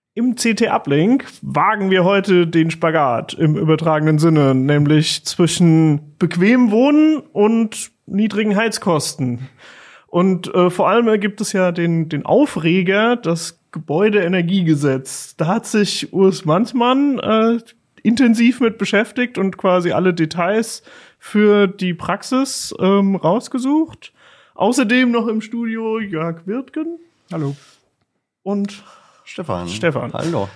Im CT-Uplink wagen wir heute den Spagat im übertragenen Sinne, nämlich zwischen bequem Wohnen und niedrigen Heizkosten. Und vor allem ergibt es ja den Aufreger, das Gebäudeenergiegesetz. Da hat sich Urs Manzmann intensiv mit beschäftigt und quasi alle Details für die Praxis rausgesucht. Außerdem noch im Studio Jörg Wirtgen. Hallo. Und Stefan. Hallo.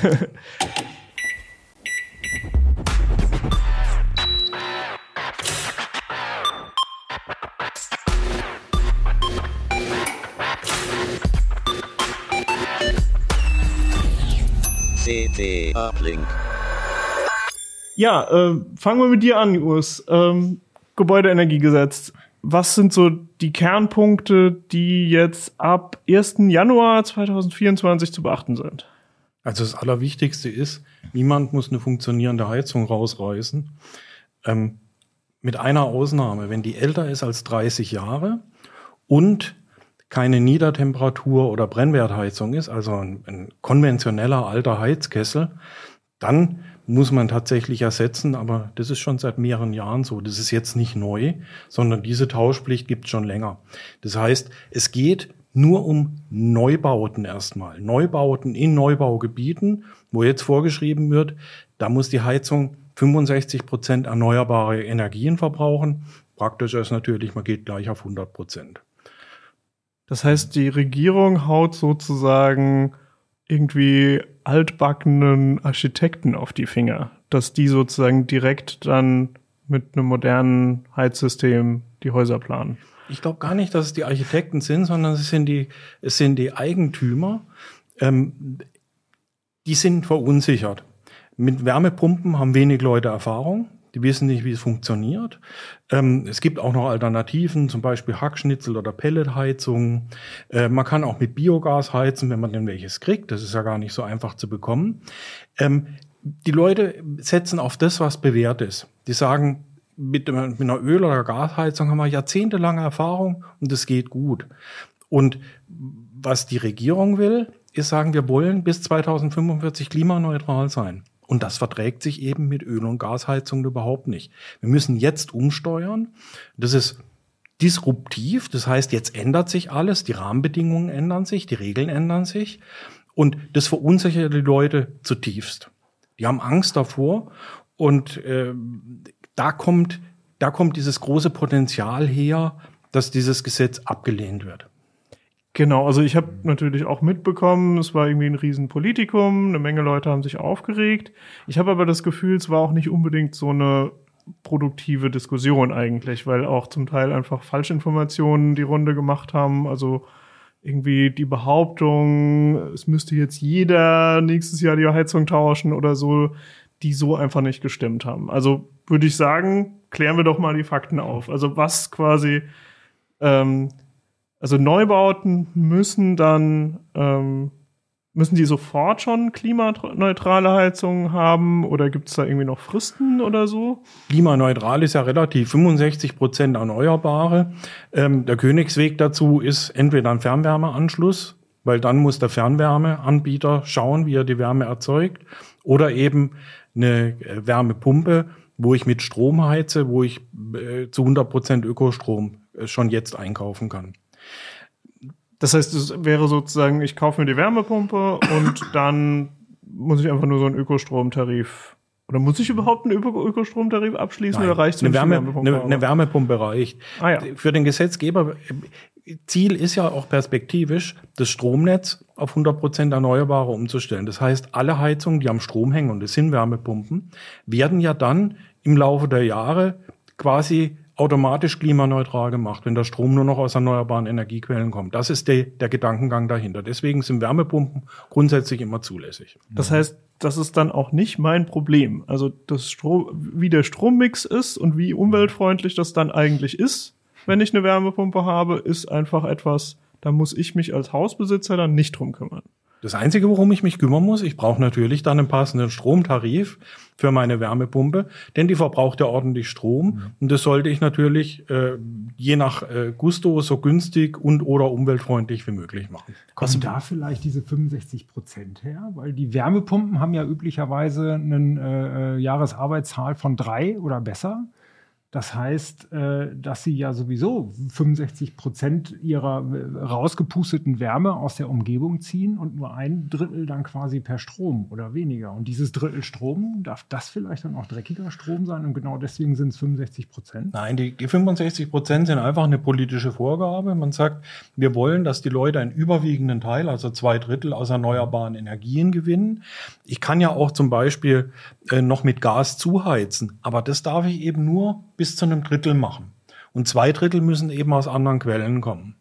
CT-Uplink. Ja, fangen wir mit dir an, Urs. Gebäudeenergiegesetz. Was sind so die Kernpunkte, die jetzt ab 1. Januar 2024 zu beachten sind? Also das Allerwichtigste ist, niemand muss eine funktionierende Heizung rausreißen. Mit einer Ausnahme, wenn die älter ist als 30 Jahre und keine Niedertemperatur- oder Brennwertheizung ist, also ein konventioneller alter Heizkessel, dann muss man tatsächlich ersetzen, aber das ist schon seit mehreren Jahren so. Das ist jetzt nicht neu, sondern diese Tauschpflicht gibt es schon länger. Das heißt, es geht nur um Neubauten erstmal. Neubauten in Neubaugebieten, wo jetzt vorgeschrieben wird, da muss die Heizung 65% erneuerbare Energien verbrauchen. Praktischer ist natürlich, man geht gleich auf 100%. Das heißt, die Regierung haut sozusagen irgendwie altbackenen Architekten auf die Finger, dass die sozusagen direkt dann mit einem modernen Heizsystem die Häuser planen. Ich glaube gar nicht, dass es die Architekten sind, sondern es sind die Eigentümer. Die sind verunsichert. Mit Wärmepumpen haben wenig Leute Erfahrung. Die wissen nicht, wie es funktioniert. Es gibt auch noch Alternativen, zum Beispiel Hackschnitzel- oder Pelletheizungen. Man kann auch mit Biogas heizen, wenn man denn welches kriegt. Das ist ja gar nicht so einfach zu bekommen. Die Leute setzen auf das, was bewährt ist. Die sagen, mit einer Öl- oder Gasheizung haben wir jahrzehntelange Erfahrung und es geht gut. Und was die Regierung will, ist sagen, wir wollen bis 2045 klimaneutral sein. Und das verträgt sich eben mit Öl- und Gasheizungen überhaupt nicht. Wir müssen jetzt umsteuern. Das ist disruptiv. Das heißt, jetzt ändert sich alles. Die Rahmenbedingungen ändern sich, die Regeln ändern sich. Und das verunsichert die Leute zutiefst. Die haben Angst davor. Und da kommt dieses große Potenzial her, dass dieses Gesetz abgelehnt wird. Genau, also ich habe natürlich auch mitbekommen, es war irgendwie ein Riesenpolitikum, eine Menge Leute haben sich aufgeregt. Ich habe aber das Gefühl, es war auch nicht unbedingt so eine produktive Diskussion eigentlich, weil auch zum Teil einfach Falschinformationen die Runde gemacht haben. Also irgendwie die Behauptung, es müsste jetzt jeder nächstes Jahr die Heizung tauschen oder so, die so einfach nicht gestimmt haben. Also würde ich sagen, klären wir doch mal die Fakten auf. Also was quasi also Neubauten müssen die sofort schon klimaneutrale Heizungen haben oder gibt es da irgendwie noch Fristen oder so? Klimaneutral ist ja relativ, 65% Erneuerbare. Der Königsweg dazu ist entweder ein Fernwärmeanschluss, weil dann muss der Fernwärmeanbieter schauen, wie er die Wärme erzeugt, oder eben eine Wärmepumpe, wo ich mit Strom heize, wo ich zu 100% Ökostrom schon jetzt einkaufen kann. Das heißt, es wäre sozusagen, ich kaufe mir die Wärmepumpe und dann muss ich einfach nur so einen Ökostromtarif. Oder muss ich überhaupt einen Ökostromtarif abschließen? Nein, oder reicht es, eine Wärmepumpe reicht. Ah, ja. Für den Gesetzgeber, Ziel ist ja auch perspektivisch, das Stromnetz auf 100% Erneuerbare umzustellen. Das heißt, alle Heizungen, die am Strom hängen, und das sind Wärmepumpen, werden ja dann im Laufe der Jahre quasi automatisch klimaneutral gemacht, wenn der Strom nur noch aus erneuerbaren Energiequellen kommt. Das ist der Gedankengang dahinter. Deswegen sind Wärmepumpen grundsätzlich immer zulässig. Das heißt, das ist dann auch nicht mein Problem. Also wie der Strommix ist und wie umweltfreundlich das dann eigentlich ist, wenn ich eine Wärmepumpe habe, ist einfach etwas, da muss ich mich als Hausbesitzer dann nicht drum kümmern. Das Einzige, worum ich mich kümmern muss, ich brauche natürlich dann einen passenden Stromtarif für meine Wärmepumpe, denn die verbraucht ja ordentlich Strom. Und das sollte ich natürlich je nach Gusto so günstig und oder umweltfreundlich wie möglich machen. Kommen da vielleicht diese 65% her? Weil die Wärmepumpen haben ja üblicherweise eine Jahresarbeitszahl von 3 oder besser. Das heißt, dass sie ja sowieso 65% ihrer rausgepusteten Wärme aus der Umgebung ziehen und nur 1/3 dann quasi per Strom oder weniger. Und dieses Drittel Strom, darf das vielleicht dann auch dreckiger Strom sein? Und genau deswegen sind es 65%? Nein, die 65% sind einfach eine politische Vorgabe. Man sagt, wir wollen, dass die Leute einen überwiegenden Teil, also 2/3 aus erneuerbaren Energien gewinnen. Ich kann ja auch zum Beispiel noch mit Gas zuheizen, aber das darf ich eben nur bis zu einem Drittel machen. Und 2/3 müssen eben aus anderen Quellen kommen.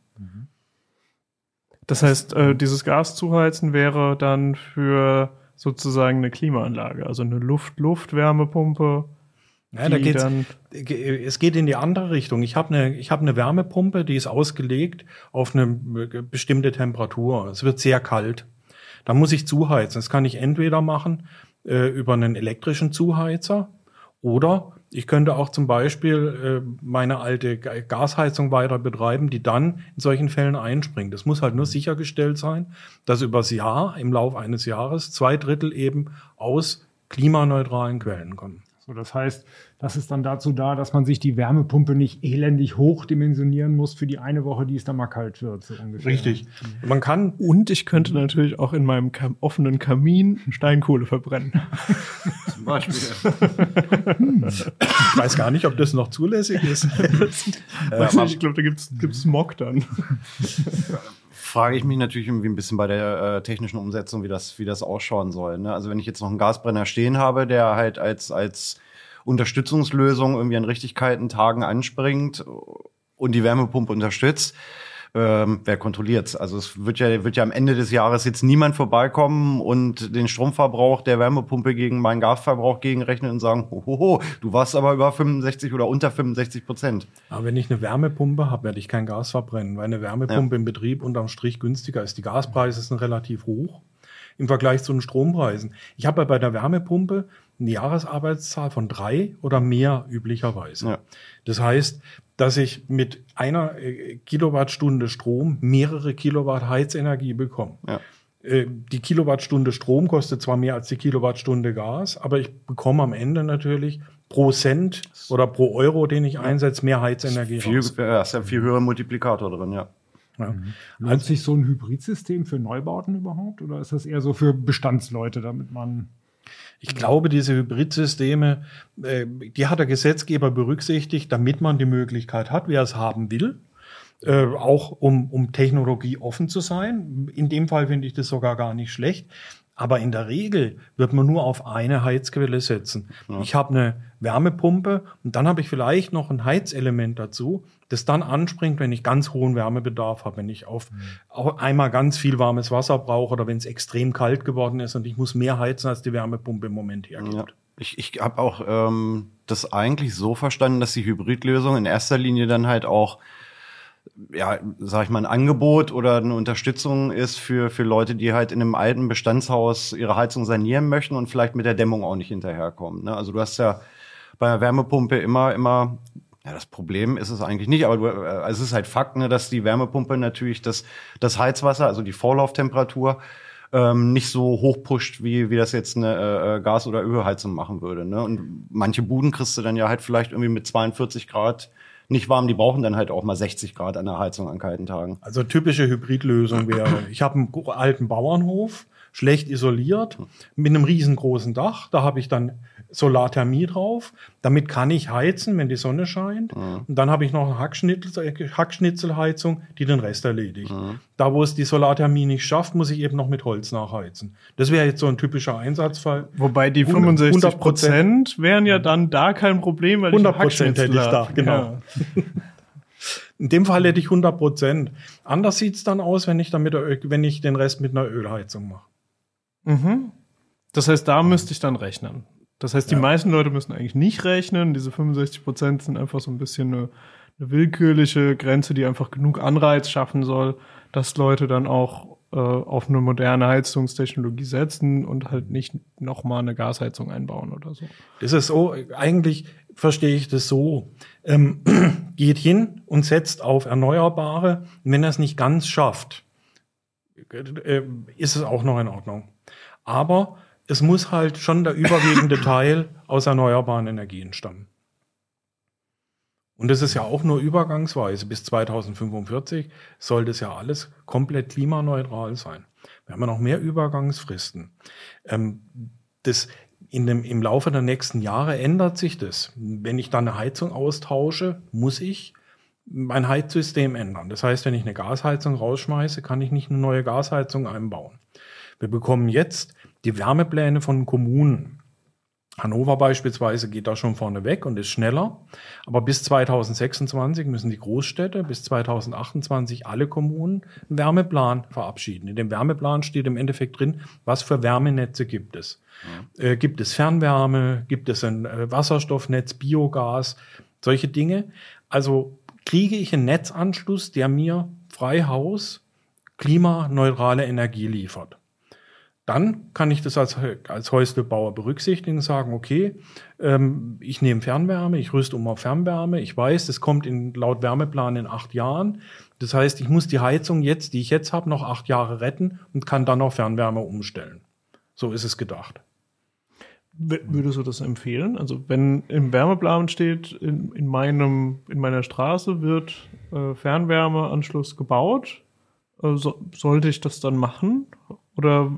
Das heißt, dieses Gas zuheizen wäre dann für sozusagen eine Klimaanlage, also eine Luft-Wärmepumpe. Ja, es geht in die andere Richtung. Ich habe eine Wärmepumpe, die ist ausgelegt auf eine bestimmte Temperatur. Es wird sehr kalt. Da muss ich zuheizen. Das kann ich entweder machen über einen elektrischen Zuheizer oder ich könnte auch zum Beispiel meine alte Gasheizung weiter betreiben, die dann in solchen Fällen einspringt. Es muss halt nur sichergestellt sein, dass übers Jahr, im Laufe eines Jahres, 2/3 eben aus klimaneutralen Quellen kommen. So, das heißt, das ist dann dazu da, dass man sich die Wärmepumpe nicht elendig hochdimensionieren muss für die eine Woche, die es dann mal kalt wird, so ungefähr. Richtig. Und ich könnte natürlich auch in meinem offenen Kamin Steinkohle verbrennen. Zum Beispiel. Ich weiß gar nicht, ob das noch zulässig ist. Ich glaube, da gibt's Smog dann. Frage ich mich natürlich irgendwie ein bisschen bei der technischen Umsetzung, wie das ausschauen soll. Ne? Also wenn ich jetzt noch einen Gasbrenner stehen habe, der halt als Unterstützungslösung irgendwie an richtigkeiten Tagen anspringt und die Wärmepumpe unterstützt, wer kontrolliert's? Also es wird ja am Ende des Jahres jetzt niemand vorbeikommen und den Stromverbrauch der Wärmepumpe gegen meinen Gasverbrauch gegenrechnen und sagen, hohoho, du warst aber über 65 oder unter 65%. Aber wenn ich eine Wärmepumpe habe, werde ich kein Gas verbrennen, weil eine Wärmepumpe im Betrieb unterm Strich günstiger ist. Die Gaspreise sind relativ hoch im Vergleich zu den Strompreisen. Ich habe ja bei der Wärmepumpe eine Jahresarbeitszahl von 3 oder mehr üblicherweise. Ja. Das heißt, dass ich mit einer Kilowattstunde Strom mehrere Kilowatt Heizenergie bekomme. Ja. Die Kilowattstunde Strom kostet zwar mehr als die Kilowattstunde Gas, aber ich bekomme am Ende natürlich pro Cent oder pro Euro, den ich einsetze, mehr Heizenergie raus. Ja, ist ja viel höherer Multiplikator drin, ja. Ja. Lohnt sich so ein Hybridsystem für Neubauten überhaupt? Oder ist das eher so für Bestandsleute, damit man... Ich glaube, diese Hybridsysteme, die hat der Gesetzgeber berücksichtigt, damit man die Möglichkeit hat, wer es haben will, auch um Technologie offen zu sein. In dem Fall finde ich das sogar gar nicht schlecht. Aber in der Regel wird man nur auf eine Heizquelle setzen. Ja. Ich habe eine Wärmepumpe und dann habe ich vielleicht noch ein Heizelement dazu, das dann anspringt, wenn ich ganz hohen Wärmebedarf habe, wenn ich auf einmal ganz viel warmes Wasser brauche oder wenn es extrem kalt geworden ist und ich muss mehr heizen, als die Wärmepumpe im Moment hergibt. Ja. Ich habe auch das eigentlich so verstanden, dass die Hybridlösung in erster Linie dann halt auch, ja, sag ich mal, ein Angebot oder eine Unterstützung ist für Leute, die halt in einem alten Bestandshaus ihre Heizung sanieren möchten und vielleicht mit der Dämmung auch nicht hinterherkommen. Ne? Also du hast ja bei einer Wärmepumpe immer, ja, das Problem ist es eigentlich nicht, aber es ist halt Fakt, ne, dass die Wärmepumpe natürlich das Heizwasser, also die Vorlauftemperatur, nicht so hoch pusht, wie das jetzt eine Gas- oder Ölheizung machen würde. Ne? Und manche Buden kriegst du dann ja halt vielleicht irgendwie mit 42 Grad nicht warm, die brauchen dann halt auch mal 60 Grad an der Heizung an kalten Tagen. Also typische Hybridlösung wäre, ich habe einen alten Bauernhof, schlecht isoliert, mit einem riesengroßen Dach, da habe ich dann Solarthermie drauf, damit kann ich heizen, wenn die Sonne scheint. Und dann habe ich noch eine Hackschnitzelheizung, die den Rest erledigt. Da, wo es die Solarthermie nicht schafft, muss ich eben noch mit Holz nachheizen. Das wäre jetzt so ein typischer Einsatzfall. Wobei die 65% wären ja dann da kein Problem, weil 100% hätte ich da, genau. Ja. In dem Fall hätte ich 100%. Anders sieht's dann aus, wenn ich den Rest mit einer Ölheizung mache. Mhm. Das heißt, da müsste ich dann rechnen. Das heißt, die meisten Leute müssen eigentlich nicht rechnen. Diese 65% sind einfach so ein bisschen eine willkürliche Grenze, die einfach genug Anreiz schaffen soll, dass Leute dann auch auf eine moderne Heizungstechnologie setzen und halt nicht nochmal eine Gasheizung einbauen oder so. Das ist so, eigentlich verstehe ich das so. Geht hin und setzt auf Erneuerbare. Wenn er es nicht ganz schafft, ist es auch noch in Ordnung. Aber es muss halt schon der überwiegende Teil aus erneuerbaren Energien stammen. Und das ist ja auch nur übergangsweise. Bis 2045 soll das ja alles komplett klimaneutral sein. Wir haben ja noch mehr Übergangsfristen. Im Laufe der nächsten Jahre ändert sich das. Wenn ich dann eine Heizung austausche, muss ich mein Heizsystem ändern. Das heißt, wenn ich eine Gasheizung rausschmeiße, kann ich nicht eine neue Gasheizung einbauen. Wir bekommen jetzt die Wärmepläne von Kommunen. Hannover beispielsweise geht da schon vorne weg und ist schneller. Aber bis 2026 müssen die Großstädte, bis 2028 alle Kommunen einen Wärmeplan verabschieden. In dem Wärmeplan steht im Endeffekt drin, was für Wärmenetze gibt es. Ja. Gibt es Fernwärme, gibt es ein Wasserstoffnetz, Biogas, solche Dinge. Also kriege ich einen Netzanschluss, der mir frei Haus klimaneutrale Energie liefert. Dann kann ich das als Häuslebauer berücksichtigen und sagen, okay, ich nehme Fernwärme, ich rüste um auf Fernwärme, ich weiß, das kommt laut Wärmeplan in 8 Jahren. Das heißt, ich muss die Heizung jetzt, die ich jetzt habe, noch 8 Jahre retten und kann dann auf Fernwärme umstellen. So ist es gedacht. Würdest du das empfehlen? Also wenn im Wärmeplan steht, in meiner Straße wird Fernwärmeanschluss gebaut, sollte ich das dann machen? Oder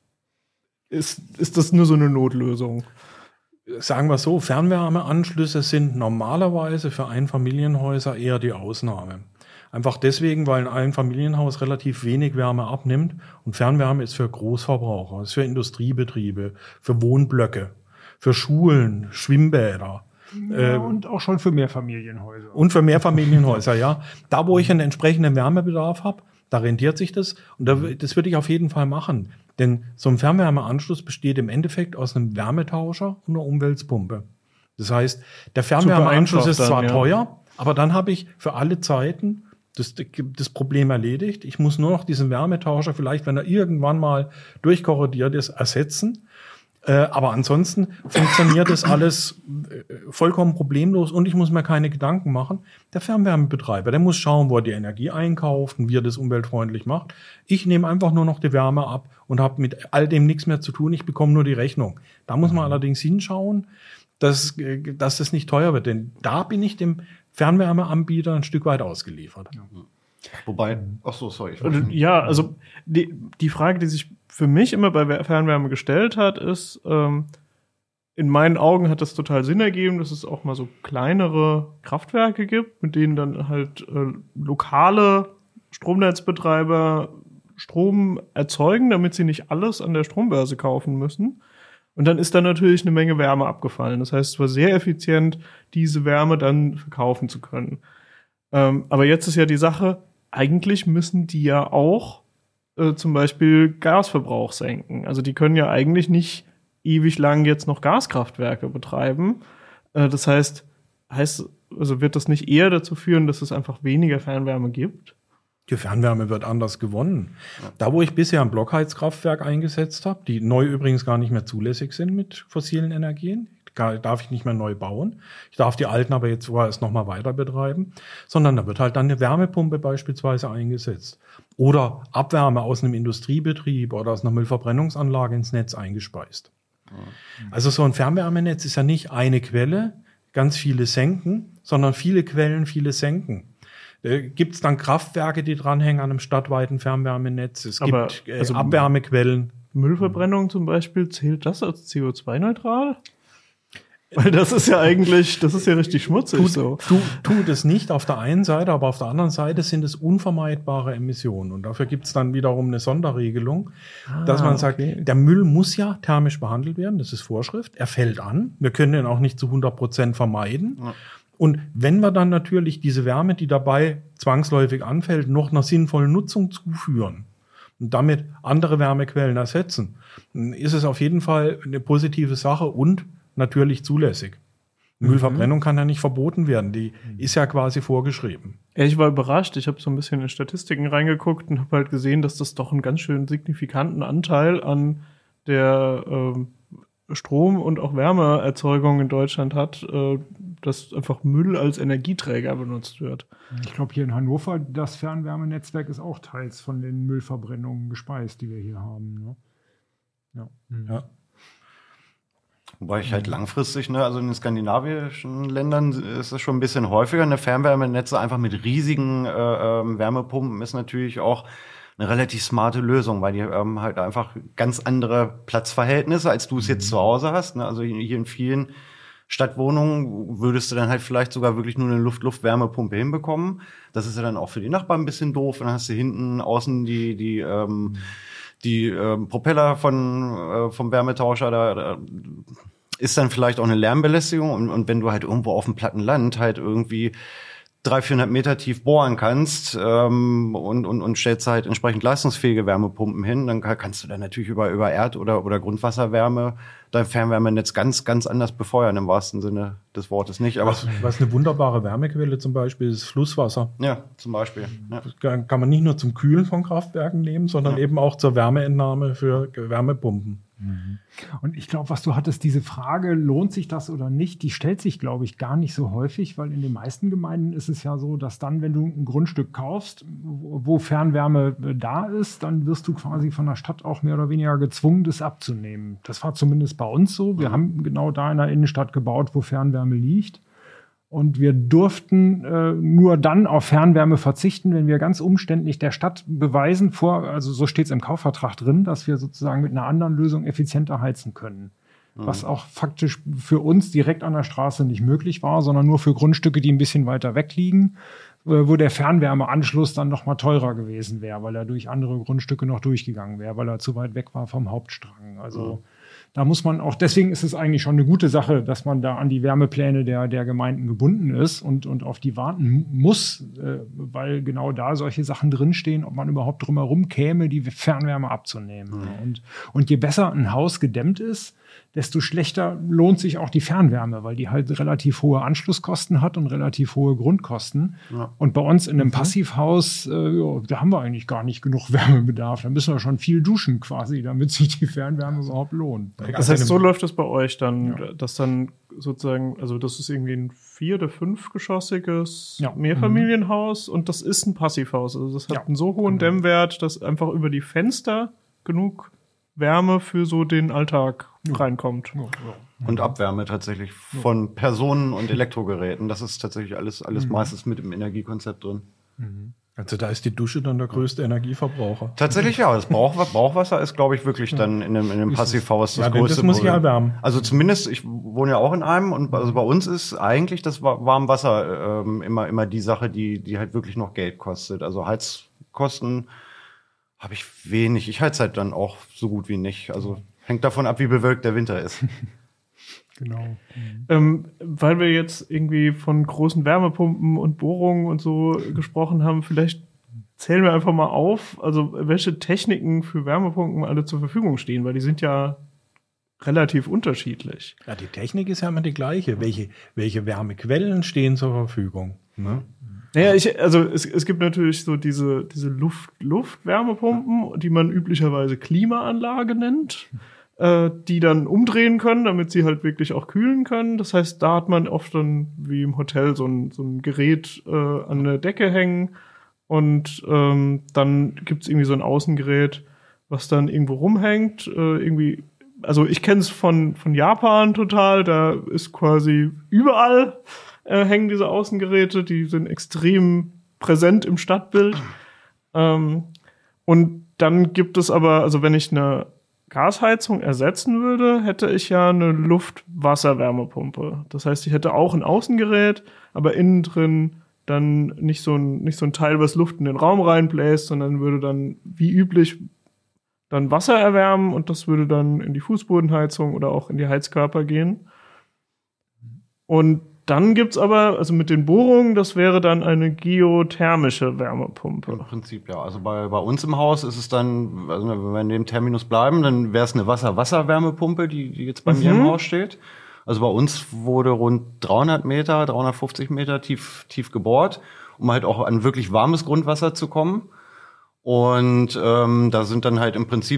ist das nur so eine Notlösung? Sagen wir so, Fernwärmeanschlüsse sind normalerweise für Einfamilienhäuser eher die Ausnahme. Einfach deswegen, weil ein Einfamilienhaus relativ wenig Wärme abnimmt und Fernwärme ist für Großverbraucher, ist für Industriebetriebe, für Wohnblöcke, für Schulen, Schwimmbäder. Ja, und auch schon für Mehrfamilienhäuser. Und für Mehrfamilienhäuser, ja. Da, wo ich einen entsprechenden Wärmebedarf habe, da rentiert sich das und das würde ich auf jeden Fall machen. Denn so ein Fernwärmeanschluss besteht im Endeffekt aus einem Wärmetauscher und einer Umwälzpumpe. Das heißt, der Fernwärmeanschluss ist zwar teuer, aber dann habe ich für alle Zeiten das Problem erledigt. Ich muss nur noch diesen Wärmetauscher vielleicht, wenn er irgendwann mal durchkorrodiert ist, ersetzen. Aber ansonsten funktioniert das alles vollkommen problemlos und ich muss mir keine Gedanken machen. Der Fernwärmebetreiber, der muss schauen, wo er die Energie einkauft und wie er das umweltfreundlich macht. Ich nehme einfach nur noch die Wärme ab und habe mit all dem nichts mehr zu tun. Ich bekomme nur die Rechnung. Da muss man allerdings hinschauen, dass das nicht teuer wird, denn da bin ich dem Fernwärmeanbieter ein Stück weit ausgeliefert. Ja. Wobei, sorry. Ja, also die Frage, die sich für mich immer bei Fernwärme gestellt hat, ist, in meinen Augen hat das total Sinn ergeben, dass es auch mal so kleinere Kraftwerke gibt, mit denen dann halt lokale Stromnetzbetreiber Strom erzeugen, damit sie nicht alles an der Strombörse kaufen müssen. Und dann ist da natürlich eine Menge Wärme abgefallen. Das heißt, es war sehr effizient, diese Wärme dann verkaufen zu können. Aber jetzt ist ja die Sache, eigentlich müssen die ja auch zum Beispiel Gasverbrauch senken. Also die können ja eigentlich nicht ewig lang jetzt noch Gaskraftwerke betreiben. Das heißt, also wird das nicht eher dazu führen, dass es einfach weniger Fernwärme gibt? Die Fernwärme wird anders gewonnen. Da, wo ich bisher ein Blockheizkraftwerk eingesetzt habe, die neu übrigens gar nicht mehr zulässig sind mit fossilen Energien, darf ich nicht mehr neu bauen. Ich darf die alten aber jetzt vorerst noch mal weiter betreiben, sondern da wird halt dann eine Wärmepumpe beispielsweise eingesetzt oder Abwärme aus einem Industriebetrieb oder aus einer Müllverbrennungsanlage ins Netz eingespeist. Also so ein Fernwärmenetz ist ja nicht eine Quelle, ganz viele Senken, sondern viele Quellen, viele Senken. Gibt es dann Kraftwerke, die dranhängen an einem stadtweiten Fernwärmenetz? Es gibt Abwärmequellen. Müllverbrennung zum Beispiel, zählt das als CO2-neutral? Weil das ist ja richtig schmutzig. Tut es nicht auf der einen Seite, aber auf der anderen Seite sind es unvermeidbare Emissionen. Und dafür gibt es dann wiederum eine Sonderregelung, dass man sagt, der Müll muss ja thermisch behandelt werden, das ist Vorschrift, er fällt an. Wir können ihn auch nicht zu 100% vermeiden. Ja. Und wenn wir dann natürlich diese Wärme, die dabei zwangsläufig anfällt, noch einer sinnvollen Nutzung zuführen und damit andere Wärmequellen ersetzen, dann ist es auf jeden Fall eine positive Sache und natürlich zulässig. Müllverbrennung kann ja nicht verboten werden. Die ist ja quasi vorgeschrieben. Ja, ich war überrascht. Ich habe so ein bisschen in Statistiken reingeguckt und habe halt gesehen, dass das doch einen ganz schön signifikanten Anteil an der Strom- und auch Wärmeerzeugung in Deutschland hat, dass einfach Müll als Energieträger benutzt wird. Ich glaube, hier in Hannover, das Fernwärmenetzwerk ist auch teils von den Müllverbrennungen gespeist, die wir hier haben. Ne? Ja. Ja. Wobei ich halt langfristig, ne, also in den skandinavischen Ländern ist es schon ein bisschen häufiger. Eine Fernwärmenetze einfach mit riesigen Wärmepumpen ist natürlich auch eine relativ smarte Lösung, weil die halt einfach ganz andere Platzverhältnisse, als du es jetzt zu Hause hast. Ne? Also hier in vielen Stadtwohnungen würdest du dann halt vielleicht sogar wirklich nur eine Luft-Luft-Wärmepumpe hinbekommen. Das ist ja dann auch für die Nachbarn ein bisschen doof. Und dann hast du hinten außen die Propeller vom Wärmetauscher, da ist dann vielleicht auch eine Lärmbelästigung. Und wenn du halt irgendwo auf dem platten Land halt irgendwie 300-400 Meter tief bohren kannst und stellst halt entsprechend leistungsfähige Wärmepumpen hin, dann kannst du dann natürlich über Erd- oder Grundwasserwärme dein Fernwärmenetz ganz, ganz anders befeuern, im wahrsten Sinne des Wortes nicht. Aber was eine wunderbare Wärmequelle zum Beispiel ist Flusswasser. ja, zum Beispiel. Ja. Das kann man nicht nur zum Kühlen von Kraftwerken nehmen, sondern eben auch zur Wärmeentnahme für Wärmepumpen. Und ich glaube, was du hattest, diese Frage, lohnt sich das oder nicht, die stellt sich, glaube ich, gar nicht so häufig, weil in den meisten Gemeinden ist es ja so, dass dann, wenn du ein Grundstück kaufst, wo Fernwärme da ist, dann wirst du quasi von der Stadt auch mehr oder weniger gezwungen, das abzunehmen. Das war zumindest bei uns so. Wir haben genau da in der Innenstadt gebaut, wo Fernwärme liegt. Und wir durften nur dann auf Fernwärme verzichten, wenn wir ganz umständlich der Stadt beweisen, also so steht es im Kaufvertrag drin, dass wir sozusagen mit einer anderen Lösung effizienter heizen können. Was auch faktisch für uns direkt an der Straße nicht möglich war, sondern nur für Grundstücke, die ein bisschen weiter weg liegen, wo der Fernwärmeanschluss dann noch mal teurer gewesen wäre, weil er durch andere Grundstücke noch durchgegangen wäre, weil er zu weit weg war vom Hauptstrang. Also da muss man auch, deswegen ist es eigentlich schon eine gute Sache, dass man da an die Wärmepläne der Gemeinden gebunden ist und auf die warten muss, weil genau da solche Sachen drinstehen, ob man überhaupt drumherum käme, die Fernwärme abzunehmen. Und je besser ein Haus gedämmt ist, desto schlechter lohnt sich auch die Fernwärme, weil die halt relativ hohe Anschlusskosten hat und relativ hohe Grundkosten. Ja. Und bei uns in einem Passivhaus, da haben wir eigentlich gar nicht genug Wärmebedarf. Da müssen wir schon viel duschen quasi, damit sich die Fernwärme überhaupt lohnt. Das heißt, so läuft das bei euch dann, dass dann sozusagen, also das ist irgendwie ein 4- oder 5-geschossiges Mehrfamilienhaus und das ist ein Passivhaus. Also das hat einen so hohen Dämmwert, dass einfach über die Fenster genug Wärme für so den Alltag reinkommt. Und Abwärme tatsächlich von Personen und Elektrogeräten. Das ist tatsächlich alles meistens mit im Energiekonzept drin. Also da ist die Dusche dann der größte Energieverbraucher. Tatsächlich ja. Das Brauchwasser ist, glaube ich, wirklich dann in einem Passivhaus das größte. Das muss ich erwärmen. Also zumindest, ich wohne ja auch in einem und also bei uns ist eigentlich das Warmwasser immer die Sache, die halt wirklich noch Geld kostet. Also Heizkosten habe ich wenig. Ich heiz halt dann auch so gut wie nicht. Also hängt davon ab, wie bewölkt der Winter ist. Genau. Weil wir jetzt irgendwie von großen Wärmepumpen und Bohrungen und so gesprochen haben, vielleicht zählen wir einfach mal auf, also welche Techniken für Wärmepumpen alle zur Verfügung stehen, weil die sind ja relativ unterschiedlich. Ja, die Technik ist ja immer die gleiche. Welche Wärmequellen stehen zur Verfügung? Ne? Naja, es gibt natürlich so diese Luft-Wärmepumpen, die man üblicherweise Klimaanlage nennt, die dann umdrehen können, damit sie halt wirklich auch kühlen können. Das heißt, da hat man oft dann wie im Hotel so ein Gerät an der Decke hängen und dann gibt's irgendwie so ein Außengerät, was dann irgendwo rumhängt. Also ich kenne es von Japan total, da ist quasi überall hängen diese Außengeräte, die sind extrem präsent im Stadtbild. Und dann gibt es aber, also wenn ich eine Gasheizung ersetzen würde, hätte ich ja eine Luft-Wasser-Wärmepumpe. Das heißt, ich hätte auch ein Außengerät, aber innen drin dann nicht so ein Teil, was Luft in den Raum reinbläst, sondern würde dann wie üblich dann Wasser erwärmen und das würde dann in die Fußbodenheizung oder auch in die Heizkörper gehen. Und dann gibt's aber, also mit den Bohrungen, das wäre dann eine geothermische Wärmepumpe. Im Prinzip, ja. Also bei uns im Haus ist es dann, also wenn wir in dem Terminus bleiben, dann wäre es eine Wasser-Wärmepumpe, die jetzt bei mir im Haus steht. Also bei uns wurde rund 350 Meter tief gebohrt, um halt auch an wirklich warmes Grundwasser zu kommen. Und da sind dann halt im Prinzip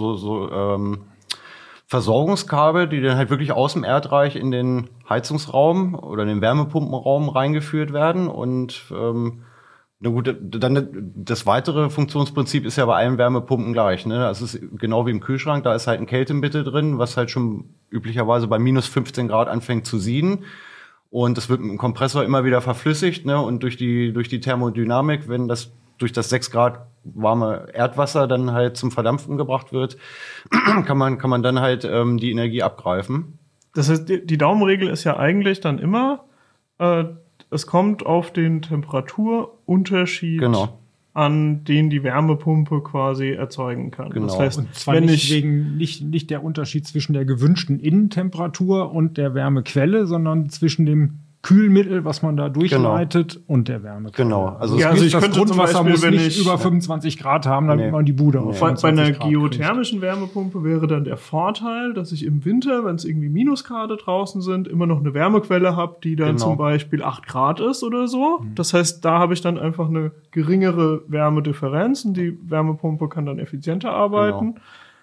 so Versorgungskabel, die dann halt wirklich aus dem Erdreich in den Heizungsraum oder in den Wärmepumpenraum reingeführt werden. Und na gut, dann das weitere Funktionsprinzip ist ja bei allen Wärmepumpen gleich. Ne? Also es ist genau wie im Kühlschrank, da ist halt ein Kältemittel drin, was halt schon üblicherweise bei minus 15 Grad anfängt zu sieden. Und das wird mit dem Kompressor immer wieder verflüssigt. Ne? Und durch die Thermodynamik, wenn das durch das 6 Grad warme Erdwasser dann halt zum Verdampfen gebracht wird, kann man dann halt die Energie abgreifen. Das heißt, die Daumenregel ist ja eigentlich dann immer, es kommt auf den Temperaturunterschied an, den die Wärmepumpe quasi erzeugen kann. Genau. Das heißt, Und zwar nicht der Unterschied zwischen der gewünschten Innentemperatur und der Wärmequelle, sondern zwischen dem Kühlmittel, was man da durchleitet, und der Wärmequelle. Genau. Also ja, also ich das könnte Grundwasser zum Beispiel, muss wenn nicht ich über 25 Grad haben, damit man die Bude auf Bei 25 einer Grad geothermischen Wärmepumpe wäre dann der Vorteil, dass ich im Winter, wenn es irgendwie Minusgrade draußen sind, immer noch eine Wärmequelle habe, die dann zum Beispiel 8 Grad ist oder so. Das heißt, da habe ich dann einfach eine geringere Wärmedifferenz und die Wärmepumpe kann dann effizienter arbeiten.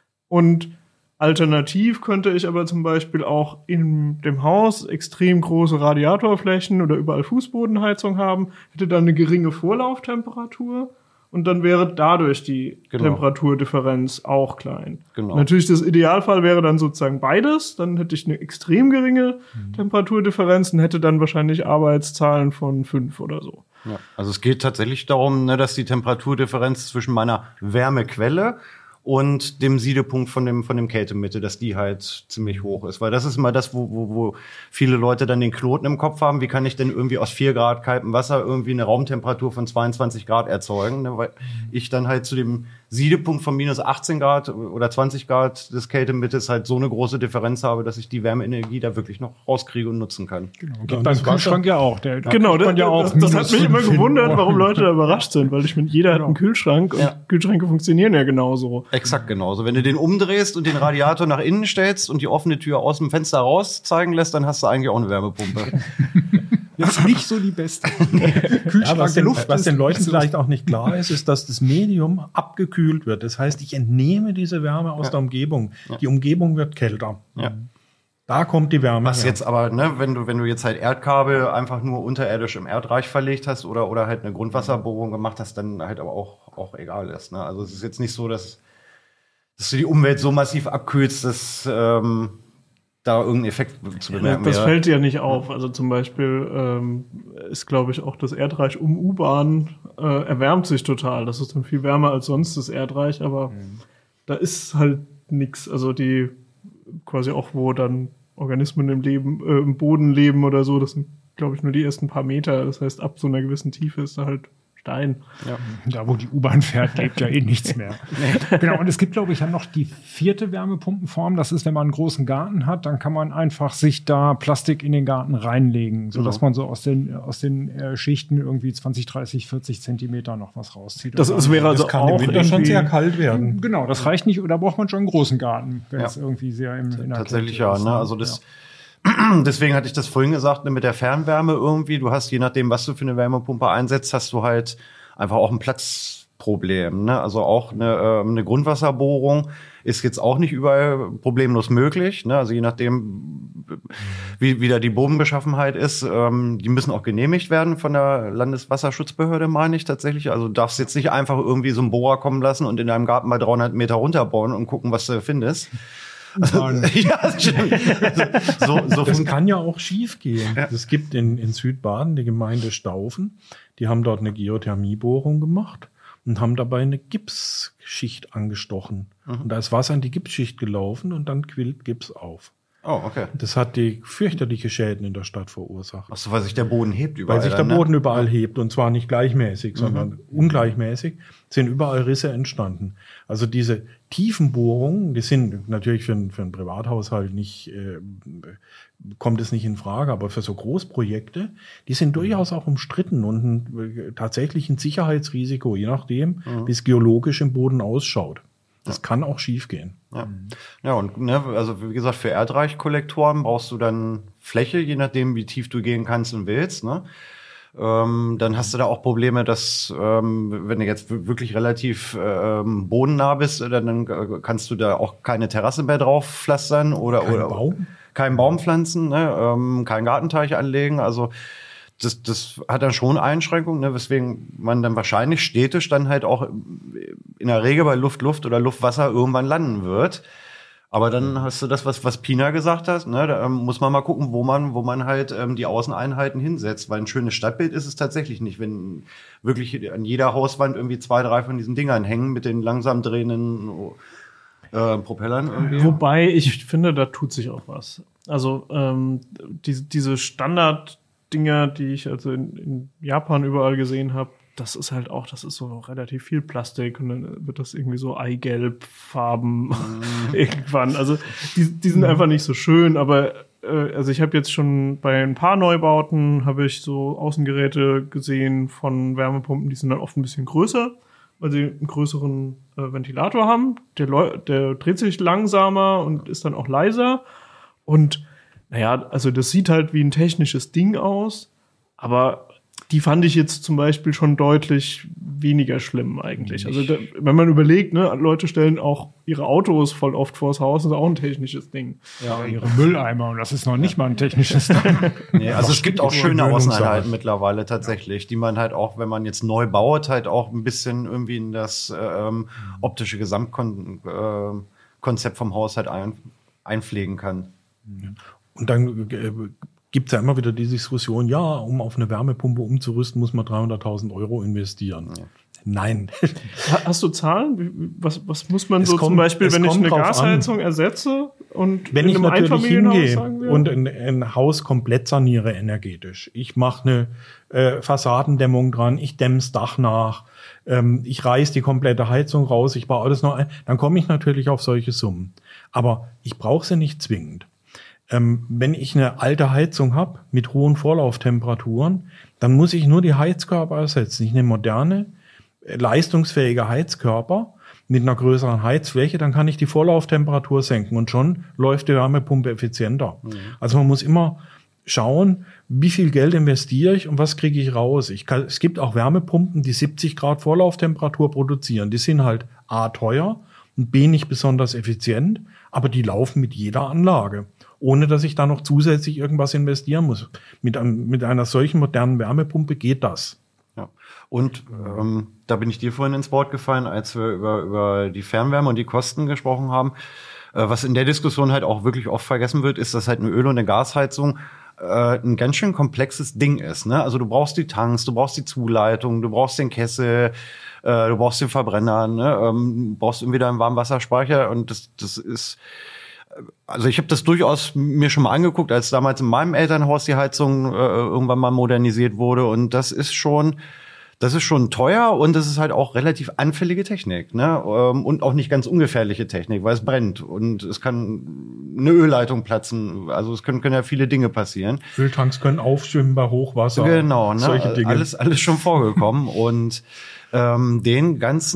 Und alternativ könnte ich aber zum Beispiel auch in dem Haus extrem große Radiatorflächen oder überall Fußbodenheizung haben, hätte dann eine geringe Vorlauftemperatur und dann wäre dadurch die Temperaturdifferenz auch klein. Genau. Natürlich, das Idealfall wäre dann sozusagen beides, dann hätte ich eine extrem geringe Temperaturdifferenz und hätte dann wahrscheinlich Arbeitszahlen von 5 oder so. Ja. Also es geht tatsächlich darum, ne, dass die Temperaturdifferenz zwischen meiner Wärmequelle und dem Siedepunkt von dem Kältemittel, dass die halt ziemlich hoch ist. Weil das ist immer das, wo viele Leute dann den Knoten im Kopf haben. Wie kann ich denn irgendwie aus 4 Grad kaltem Wasser irgendwie eine Raumtemperatur von 22 Grad erzeugen? Ne? Weil ich dann halt zu dem Siedepunkt von minus 18 Grad oder 20 Grad des Kältemittels halt so eine große Differenz habe, dass ich die Wärmeenergie da wirklich noch rauskriege und nutzen kann. Genau, geht beim Kühlschrank ja auch. Das hat mich immer gewundert, warum Leute da überrascht sind, weil ich meine, jeder hat einen Kühlschrank und Kühlschränke funktionieren ja genauso. Exakt genauso. Wenn du den umdrehst und den Radiator nach innen stellst und die offene Tür aus dem Fenster raus zeigen lässt, dann hast du eigentlich auch eine Wärmepumpe. Das ist nicht so die beste. Ja, was den Leuten vielleicht auch nicht klar ist, ist, dass das Medium abgekühlt wird. Das heißt, ich entnehme diese Wärme aus der Umgebung. Ja. Die Umgebung wird kälter. Ja. Da kommt die Wärme. Was jetzt aber, ne, wenn du jetzt halt Erdkabel einfach nur unterirdisch im Erdreich verlegt hast oder halt eine Grundwasserbohrung gemacht hast, dann halt aber auch egal ist. Ne? Also es ist jetzt nicht so, dass du die Umwelt so massiv abkühlst, dass da irgendein Effekt zu bemerken wäre. Das fällt ja nicht auf. Also zum Beispiel ist, glaube ich, auch das Erdreich um U-Bahn erwärmt sich total. Das ist dann viel wärmer als sonst das Erdreich, aber da ist halt nichts. Also die quasi auch, wo dann Organismen im Boden leben oder so, das sind, glaube ich, nur die ersten paar Meter. Das heißt, ab so einer gewissen Tiefe ist da halt Stein. Ja. Da, wo die U-Bahn fährt, lebt ja eh nichts mehr. Genau, und es gibt, glaube ich, ja noch die 4. Wärmepumpenform. Das ist, wenn man einen großen Garten hat, dann kann man einfach sich da Plastik in den Garten reinlegen, sodass man so aus den Schichten irgendwie 20, 30, 40 Zentimeter noch was rauszieht. Das wäre also kann auch im Winter schon sehr kalt werden. Genau, das reicht nicht. Oder braucht man schon einen großen Garten, wenn es irgendwie sehr in der tatsächlich Kälte ist. Ne? Also das deswegen hatte ich das vorhin gesagt, ne, mit der Fernwärme irgendwie. Du hast, je nachdem, was du für eine Wärmepumpe einsetzt, hast du halt einfach auch ein Platzproblem. Ne? Also auch eine Grundwasserbohrung ist jetzt auch nicht überall problemlos möglich. Ne? Also je nachdem, wie da die Bodenbeschaffenheit ist, die müssen auch genehmigt werden von der Landeswasserschutzbehörde, meine ich tatsächlich. Also du darfst jetzt nicht einfach irgendwie so einen Bohrer kommen lassen und in deinem Garten bei 300 Meter runterbohren und gucken, was du findest. Ja, stimmt. Das kann ja auch schief gehen. Es gibt in Südbaden die Gemeinde Staufen, die haben dort eine Geothermiebohrung gemacht und haben dabei eine Gipsschicht angestochen. Und da ist Wasser in die Gipsschicht gelaufen und dann quillt Gips auf. Oh, okay. Das hat die fürchterliche Schäden in der Stadt verursacht. Ach so, weil sich der Boden hebt überall. Weil sich der Boden überall hebt und zwar nicht gleichmäßig, sondern ungleichmäßig sind überall Risse entstanden. Also diese Tiefenbohrungen, die sind natürlich für einen Privathaushalt nicht, kommt es nicht in Frage, aber für so Großprojekte, die sind durchaus auch umstritten und tatsächlich ein Sicherheitsrisiko, je nachdem, wie es geologisch im Boden ausschaut. Das kann auch schief gehen. Ja, ja und ne, also wie gesagt, für Erdreichkollektoren brauchst du dann Fläche, je nachdem, wie tief du gehen kannst und willst. Ne? Dann hast du da auch Probleme, dass wenn du jetzt wirklich relativ bodennah bist, dann kannst du da auch keine Terrasse mehr drauf pflastern oder keinen Baum pflanzen, ne? Keinen Gartenteich anlegen. Also das hat dann schon Einschränkungen, ne? Weswegen man dann wahrscheinlich städtisch dann halt auch in der Regel bei Luft oder Luft-Wasser irgendwann landen wird. Aber dann hast du das, was Pina gesagt hat, ne? Da muss man mal gucken, wo man halt die Außeneinheiten hinsetzt. Weil ein schönes Stadtbild ist es tatsächlich nicht, wenn wirklich an jeder Hauswand irgendwie 2, 3 von diesen Dingern hängen mit den langsam drehenden Propellern. Irgendwie. Wobei ich finde, da tut sich auch was. Also diese Standard-Dinger, die ich also in Japan überall gesehen habe, das ist so relativ viel Plastik und dann wird das irgendwie so Eigelb-Farben irgendwann. Also die sind einfach nicht so schön, aber also ich habe jetzt schon bei ein paar Neubauten habe ich so Außengeräte gesehen von Wärmepumpen, die sind dann oft ein bisschen größer, weil sie einen größeren Ventilator haben. Der dreht sich langsamer und ist dann auch leiser. Und naja, also das sieht halt wie ein technisches Ding aus, aber die fand ich jetzt zum Beispiel schon deutlich weniger schlimm eigentlich. Also wenn man überlegt, ne, Leute stellen auch ihre Autos voll oft vors Haus, das ist auch ein technisches Ding. Ja, ihre Mülleimer, und das ist noch nicht mal ein technisches Ding. Nee, also es gibt auch schöne Außeneinheiten mittlerweile tatsächlich, die man halt auch, wenn man jetzt neu baut, halt auch ein bisschen irgendwie in das optische Gesamtkonzept vom Haus halt einpflegen kann. Und dann gibt es ja immer wieder die Diskussion, ja, um auf eine Wärmepumpe umzurüsten, muss man 300.000 € investieren. Ja. Nein. Hast du Zahlen? Was muss man so zum Beispiel, wenn ich eine Gasheizung ersetze und wenn ich natürlich hingehe und ein Haus komplett saniere energetisch, ich mache eine Fassadendämmung dran, ich dämme das Dach nach, ich reiße die komplette Heizung raus, ich baue alles noch ein, dann komme ich natürlich auf solche Summen. Aber ich brauche sie nicht zwingend. Wenn ich eine alte Heizung habe mit hohen Vorlauftemperaturen, dann muss ich nur die Heizkörper ersetzen. Ich nehme moderne, leistungsfähige Heizkörper mit einer größeren Heizfläche, dann kann ich die Vorlauftemperatur senken und schon läuft die Wärmepumpe effizienter. Mhm. Also man muss immer schauen, wie viel Geld investiere ich und was kriege ich raus. Es gibt auch Wärmepumpen, die 70 Grad Vorlauftemperatur produzieren. Die sind halt A, teuer und B, nicht besonders effizient, aber die laufen mit jeder Anlage, ohne dass ich da noch zusätzlich irgendwas investieren muss. Mit einer solchen modernen Wärmepumpe geht das. Ja. Und da bin ich dir vorhin ins Wort gefallen, als wir über die Fernwärme und die Kosten gesprochen haben. Was in der Diskussion halt auch wirklich oft vergessen wird, ist, dass halt eine Öl- und eine Gasheizung ein ganz schön komplexes Ding ist. Ne? Also du brauchst die Tanks, du brauchst die Zuleitung, du brauchst den Kessel, du brauchst den Verbrenner, ne? Du brauchst irgendwie deinen Warmwasserspeicher und das ist, also ich habe das durchaus mir schon mal angeguckt, als damals in meinem Elternhaus die Heizung irgendwann mal modernisiert wurde, und das ist schon teuer und das ist halt auch relativ anfällige Technik, ne? Und auch nicht ganz ungefährliche Technik, weil es brennt und es kann eine Ölleitung platzen. Also es können ja viele Dinge passieren. Öltanks können aufschwimmen bei Hochwasser. Genau, ne? Solche Dinge. Alles schon vorgekommen. Und den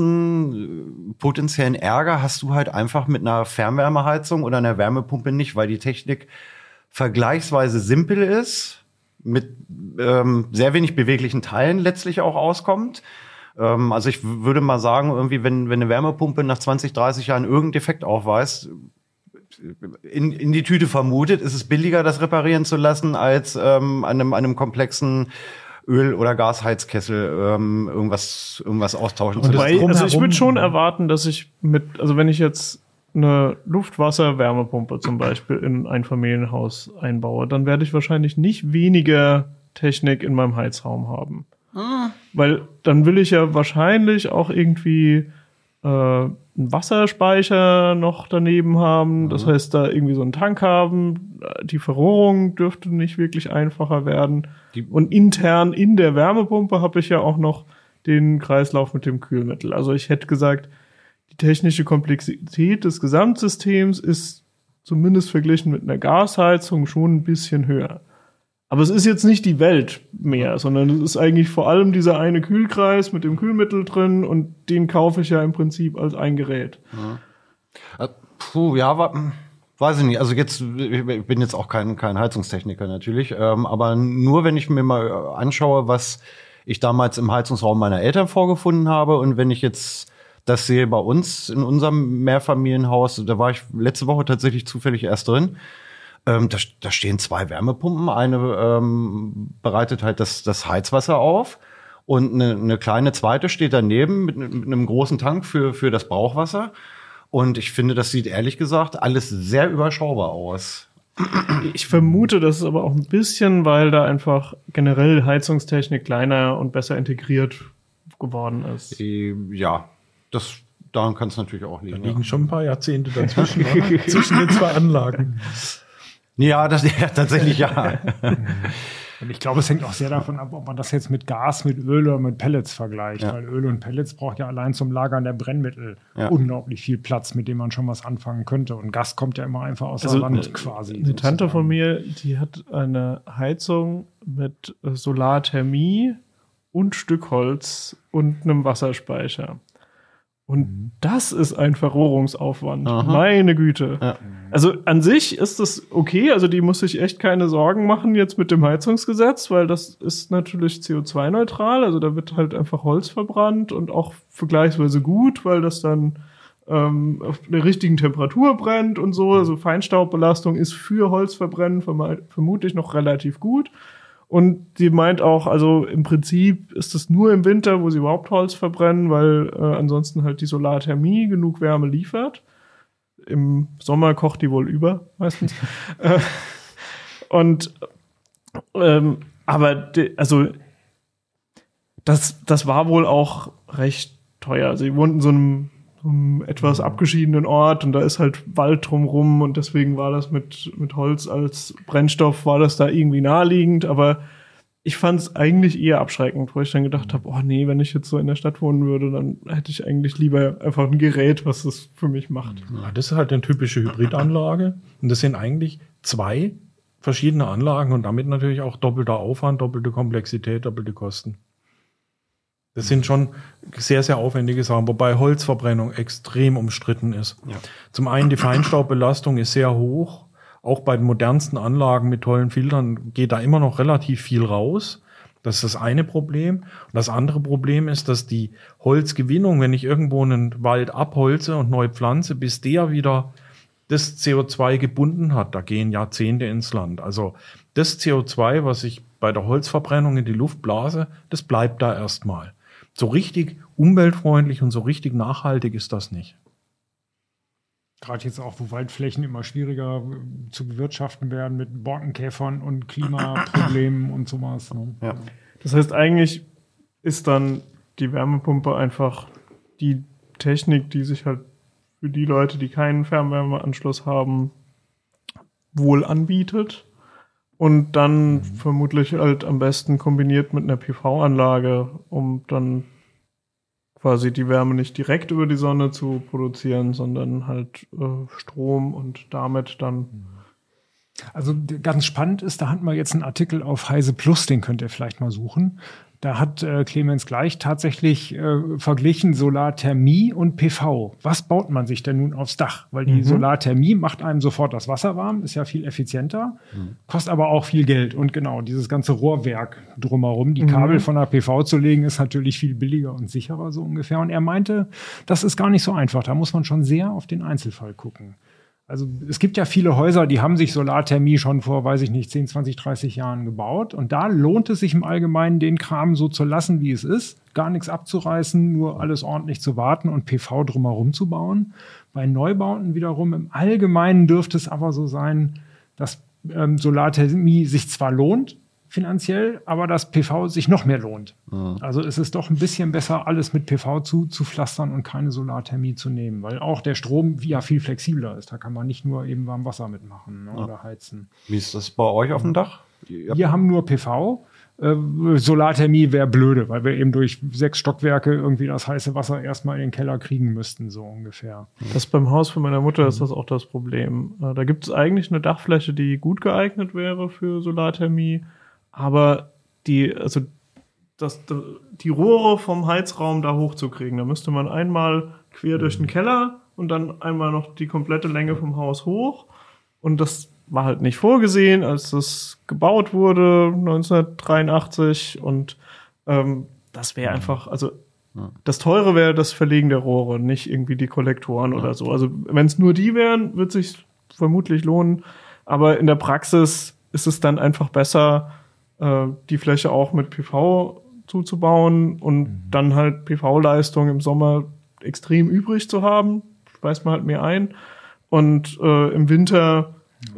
ganzen potenziellen Ärger hast du halt einfach mit einer Fernwärmeheizung oder einer Wärmepumpe nicht, weil die Technik vergleichsweise simpel ist, mit sehr wenig beweglichen Teilen letztlich auch auskommt. Also ich würde mal sagen, irgendwie, wenn eine Wärmepumpe nach 20, 30 Jahren irgendeinen Defekt aufweist, in die Tüte vermutet, ist es billiger, das reparieren zu lassen, als an einem komplexen Öl- oder Gasheizkessel irgendwas austauschen zu lassen. Also ich würde schon erwarten, dass ich wenn ich jetzt eine Luft-Wasser-Wärmepumpe zum Beispiel in ein Einfamilienhaus einbaue, dann werde ich wahrscheinlich nicht weniger Technik in meinem Heizraum haben. Weil dann will ich ja wahrscheinlich auch irgendwie einen Wasserspeicher noch daneben haben. Das heißt, da irgendwie so einen Tank haben. Die Verrohrung dürfte nicht wirklich einfacher werden. Und intern in der Wärmepumpe habe ich ja auch noch den Kreislauf mit dem Kühlmittel. Also ich hätte gesagt, die technische Komplexität des Gesamtsystems ist zumindest verglichen mit einer Gasheizung schon ein bisschen höher. Aber es ist jetzt nicht die Welt mehr, sondern es ist eigentlich vor allem dieser eine Kühlkreis mit dem Kühlmittel drin und den kaufe ich ja im Prinzip als ein Gerät. Weiß ich nicht. Also ich bin jetzt auch kein Heizungstechniker natürlich, aber nur wenn ich mir mal anschaue, was ich damals im Heizungsraum meiner Eltern vorgefunden habe und wenn ich jetzt das sehe bei uns in unserem Mehrfamilienhaus, da war ich letzte Woche tatsächlich zufällig erst drin. Da stehen 2 Wärmepumpen. Eine bereitet halt das Heizwasser auf und eine kleine zweite steht daneben mit einem großen Tank für das Brauchwasser. Und ich finde, das sieht ehrlich gesagt alles sehr überschaubar aus. Ich vermute, das ist aber auch ein bisschen, weil da einfach generell Heizungstechnik kleiner und besser integriert geworden ist. Ja, daran kann es natürlich auch liegen. Da liegen schon ein paar Jahrzehnte dazwischen, zwischen den 2 Anlagen. Ja, tatsächlich ja. Und ich glaube, es hängt auch sehr davon ab, ob man das jetzt mit Gas, mit Öl oder mit Pellets vergleicht. Ja. Weil Öl und Pellets braucht ja allein zum Lagern der Brennmittel unglaublich viel Platz, mit dem man schon was anfangen könnte. Und Gas kommt ja immer einfach aus der Wand quasi. Eine Tante von mir, die hat eine Heizung mit Solarthermie und Stückholz und einem Wasserspeicher. Und das ist ein Verrohrungsaufwand. Aha. Meine Güte. Ja. Also an sich ist das okay. Also die muss sich echt keine Sorgen machen jetzt mit dem Heizungsgesetz, weil das ist natürlich CO2-neutral. Also da wird halt einfach Holz verbrannt und auch vergleichsweise gut, weil das dann auf der richtigen Temperatur brennt und so. Also Feinstaubbelastung ist für Holzverbrennen vermutlich noch relativ gut. Und sie meint auch, also im Prinzip ist es nur im Winter, wo sie überhaupt Holz verbrennen, weil ansonsten halt die Solarthermie genug Wärme liefert. Im Sommer kocht die wohl über, meistens. Aber das war wohl auch recht teuer. Sie wohnten in so einem etwas abgeschiedenen Ort und da ist halt Wald drumrum und deswegen war das mit Holz als Brennstoff, war das da irgendwie naheliegend, aber ich fand es eigentlich eher abschreckend, wo ich dann gedacht habe, oh nee, wenn ich jetzt so in der Stadt wohnen würde, dann hätte ich eigentlich lieber einfach ein Gerät, was das für mich macht. Ja, das ist halt eine typische Hybridanlage und das sind eigentlich 2 verschiedene Anlagen und damit natürlich auch doppelter Aufwand, doppelte Komplexität, doppelte Kosten. Das sind schon sehr, sehr aufwendige Sachen, wobei Holzverbrennung extrem umstritten ist. Ja. Zum einen, die Feinstaubbelastung ist sehr hoch. Auch bei den modernsten Anlagen mit tollen Filtern geht da immer noch relativ viel raus. Das ist das eine Problem. Und das andere Problem ist, dass die Holzgewinnung, wenn ich irgendwo einen Wald abholze und neu pflanze, bis der wieder das CO2 gebunden hat, da gehen Jahrzehnte ins Land. Also das CO2, was ich bei der Holzverbrennung in die Luft blase, das bleibt da erstmal. So richtig umweltfreundlich und so richtig nachhaltig ist das nicht. Gerade jetzt auch, wo Waldflächen immer schwieriger zu bewirtschaften werden mit Borkenkäfern und Klimaproblemen und sowas. Ne? Ja. Das heißt, eigentlich ist dann die Wärmepumpe einfach die Technik, die sich halt für die Leute, die keinen Fernwärmeanschluss haben, wohl anbietet. Und dann vermutlich halt am besten kombiniert mit einer PV-Anlage, um dann quasi die Wärme nicht direkt über die Sonne zu produzieren, sondern halt Strom und damit dann. Also ganz spannend ist, da hatten wir jetzt einen Artikel auf Heise Plus, den könnt ihr vielleicht mal suchen. Da hat Clemens Gleich tatsächlich verglichen Solarthermie und PV. Was baut man sich denn nun aufs Dach? Weil die Solarthermie macht einem sofort das Wasser warm, ist ja viel effizienter, kostet aber auch viel Geld. Und genau, dieses ganze Rohrwerk drumherum, die Kabel von der PV zu legen, ist natürlich viel billiger und sicherer so ungefähr. Und er meinte, das ist gar nicht so einfach. Da muss man schon sehr auf den Einzelfall gucken. Also es gibt ja viele Häuser, die haben sich Solarthermie schon vor, weiß ich nicht, 10, 20, 30 Jahren gebaut. Und da lohnt es sich im Allgemeinen, den Kram so zu lassen, wie es ist. Gar nichts abzureißen, nur alles ordentlich zu warten und PV drumherum zu bauen. Bei Neubauten wiederum im Allgemeinen dürfte es aber so sein, dass Solarthermie sich zwar lohnt, finanziell, aber das PV sich noch mehr lohnt. Also es ist doch ein bisschen besser, alles mit PV zu pflastern und keine Solarthermie zu nehmen, weil auch der Strom ja viel flexibler ist. Da kann man nicht nur eben warm Wasser mitmachen, ne, oder heizen. Wie ist das bei euch auf dem Dach? Wir haben nur PV. Solarthermie wäre blöde, weil wir eben durch 6 Stockwerke irgendwie das heiße Wasser erstmal in den Keller kriegen müssten, so ungefähr. Das beim Haus von meiner Mutter ist das auch das Problem. Da gibt es eigentlich eine Dachfläche, die gut geeignet wäre für Solarthermie, aber die Rohre vom Heizraum da hochzukriegen, da müsste man einmal quer durch den Keller und dann einmal noch die komplette Länge vom Haus hoch. Und das war halt nicht vorgesehen, als das gebaut wurde 1983. Und das wäre einfach, also das Teure wäre das Verlegen der Rohre, nicht irgendwie die Kollektoren oder so. Also wenn es nur die wären, wird sich vermutlich lohnen. Aber in der Praxis ist es dann einfach besser, die Fläche auch mit PV zuzubauen und dann halt PV-Leistung im Sommer extrem übrig zu haben. Speist man halt mehr ein. Und im Winter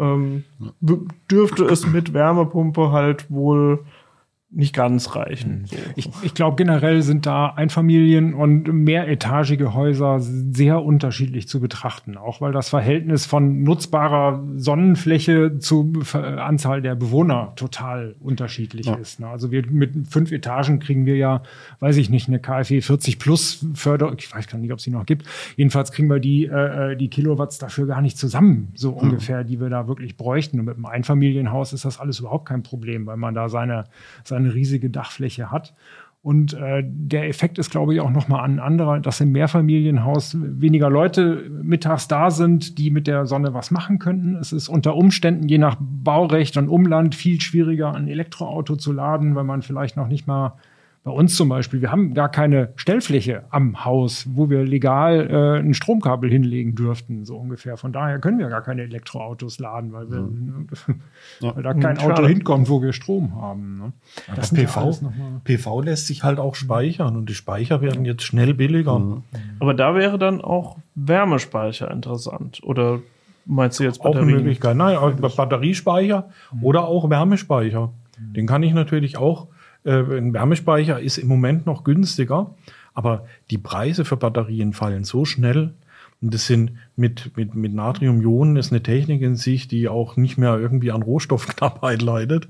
dürfte es mit Wärmepumpe halt wohl nicht ganz reichen. So. Ich glaube, generell sind da Einfamilien- und mehretagige Häuser sehr unterschiedlich zu betrachten, auch weil das Verhältnis von nutzbarer Sonnenfläche zur Anzahl der Bewohner total unterschiedlich ist. Ne? Also wir mit 5 Etagen kriegen wir ja, weiß ich nicht, eine KfW 40 Plus Förderung, ich weiß gar nicht, ob es die noch gibt. Jedenfalls kriegen wir die Kilowatts dafür gar nicht zusammen, so ungefähr, die wir da wirklich bräuchten. Und mit einem Einfamilienhaus ist das alles überhaupt kein Problem, weil man da seine riesige Dachfläche hat. Und der Effekt ist, glaube ich, auch nochmal ein anderer, dass im Mehrfamilienhaus weniger Leute mittags da sind, die mit der Sonne was machen könnten. Es ist unter Umständen, je nach Baurecht und Umland, viel schwieriger, ein Elektroauto zu laden, weil man vielleicht noch nicht mal, bei uns zum Beispiel, wir haben gar keine Stellfläche am Haus, wo wir legal ein Stromkabel hinlegen dürften, so ungefähr. Von daher können wir gar keine Elektroautos laden, weil weil da kein Auto hinkommt, wo wir Strom haben. Ne? Das PV lässt sich halt auch speichern und die Speicher werden jetzt schnell billiger. Aber da wäre dann auch Wärmespeicher interessant. Oder meinst du jetzt Batterien? Auch eine Möglichkeit. Nein, Batteriespeicher oder auch Wärmespeicher. Den kann ich natürlich auch. Ein Wärmespeicher ist im Moment noch günstiger, aber die Preise für Batterien fallen so schnell. Und das sind mit Natriumionen ist eine Technik in sich, die auch nicht mehr irgendwie an Rohstoffknappheit leidet.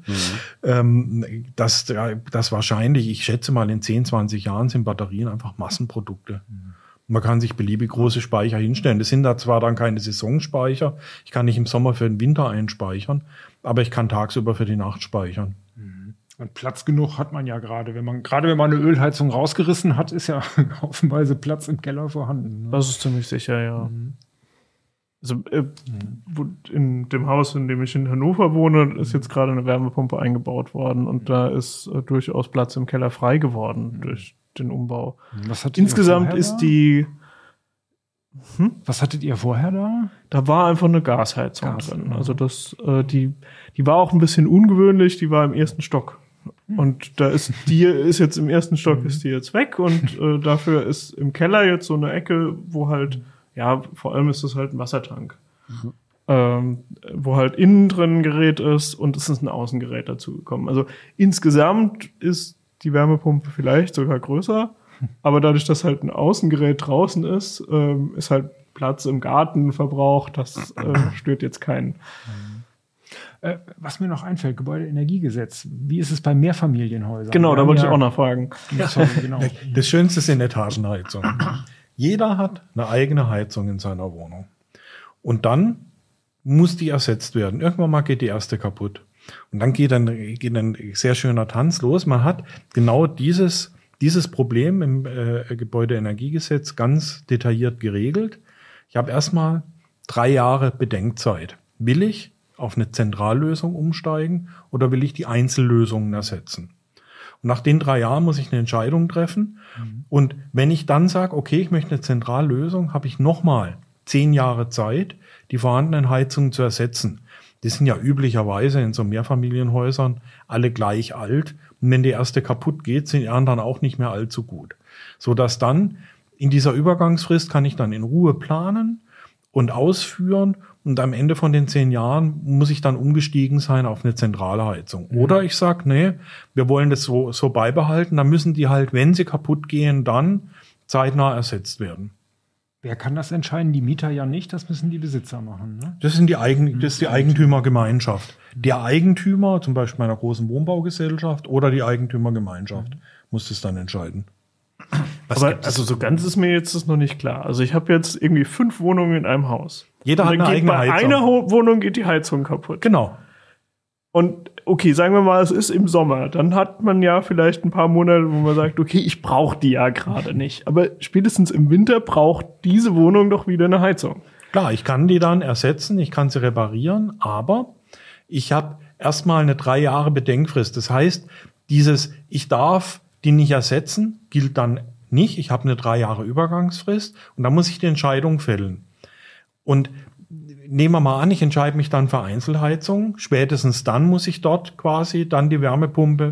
Das wahrscheinlich, ich schätze mal, in 10, 20 Jahren sind Batterien einfach Massenprodukte. Man kann sich beliebig große Speicher hinstellen. Das sind da zwar dann keine Saisonspeicher. Ich kann nicht im Sommer für den Winter einspeichern, aber ich kann tagsüber für die Nacht speichern. Und Platz genug hat man ja gerade. Wenn man eine Ölheizung rausgerissen hat, ist ja haufenweise Platz im Keller vorhanden. Ne? Das ist ziemlich sicher, ja. Also in dem Haus, in dem ich in Hannover wohne, ist jetzt gerade eine Wärmepumpe eingebaut worden und da ist durchaus Platz im Keller frei geworden durch den Umbau. Insgesamt ist die... Was hattet ihr vorher da? Da war einfach eine Gasheizung drin. Also die war auch ein bisschen ungewöhnlich, die war im 1. Stock. Und da ist jetzt im 1. Stock ist die jetzt weg und dafür ist im Keller jetzt so eine Ecke, wo halt, ja, vor allem ist das halt ein Wassertank. Wo halt innen drin ein Gerät ist und es ist ein Außengerät dazu gekommen. Also insgesamt ist die Wärmepumpe vielleicht sogar größer, aber dadurch, dass halt ein Außengerät draußen ist, ist halt Platz im Garten verbraucht. Das stört jetzt keinen. Was mir noch einfällt, Gebäudeenergiegesetz. Wie ist es bei Mehrfamilienhäusern? Genau, da wollte ich auch nachfragen. Genau. Das Schönste ist in Etagenheizung. Jeder hat eine eigene Heizung in seiner Wohnung. Und dann muss die ersetzt werden. Irgendwann mal geht die erste kaputt. Und dann geht ein sehr schöner Tanz los. Man hat genau dieses Problem im Gebäudeenergiegesetz ganz detailliert geregelt. Ich habe erstmal 3 Jahre Bedenkzeit. Will ich auf eine Zentrallösung umsteigen oder will ich die Einzellösungen ersetzen? Und nach den 3 Jahren muss ich eine Entscheidung treffen. Und wenn ich dann sage, okay, ich möchte eine Zentrallösung, habe ich nochmal 10 Jahre Zeit, die vorhandenen Heizungen zu ersetzen. Die sind ja üblicherweise in so Mehrfamilienhäusern alle gleich alt. Und wenn die erste kaputt geht, sind die anderen auch nicht mehr allzu gut. Sodass dann in dieser Übergangsfrist kann ich dann in Ruhe planen und ausführen. Und am Ende von den 10 Jahren muss ich dann umgestiegen sein auf eine zentrale Heizung. Oder ich sage, nee, wir wollen das so beibehalten. Dann müssen die halt, wenn sie kaputt gehen, dann zeitnah ersetzt werden. Wer kann das entscheiden? Die Mieter ja nicht, das müssen die Besitzer machen. Ne? Das ist die Eigentümergemeinschaft. Der Eigentümer, zum Beispiel einer großen Wohnbaugesellschaft oder die Eigentümergemeinschaft, muss das dann entscheiden. Aber also so ganz ist mir jetzt das noch nicht klar. Also ich habe jetzt irgendwie 5 Wohnungen in einem Haus. Jeder hat Und dann eine geht eigene bei Heizung. einer Wohnung geht die Heizung kaputt. Genau. Und okay, sagen wir mal, es ist im Sommer. Dann hat man ja vielleicht ein paar Monate, wo man sagt, okay, ich brauche die ja gerade nicht. Aber spätestens im Winter braucht diese Wohnung doch wieder eine Heizung. Klar, ich kann die dann ersetzen, ich kann sie reparieren, aber ich habe erstmal eine 3 Jahre Bedenkfrist. Das heißt, ich darf die nicht ersetzen, gilt dann nicht. Ich habe eine 3 Jahre Übergangsfrist und dann muss ich die Entscheidung fällen. Und nehmen wir mal an, ich entscheide mich dann für Einzelheizung. Spätestens dann muss ich dort quasi dann die Wärmepumpe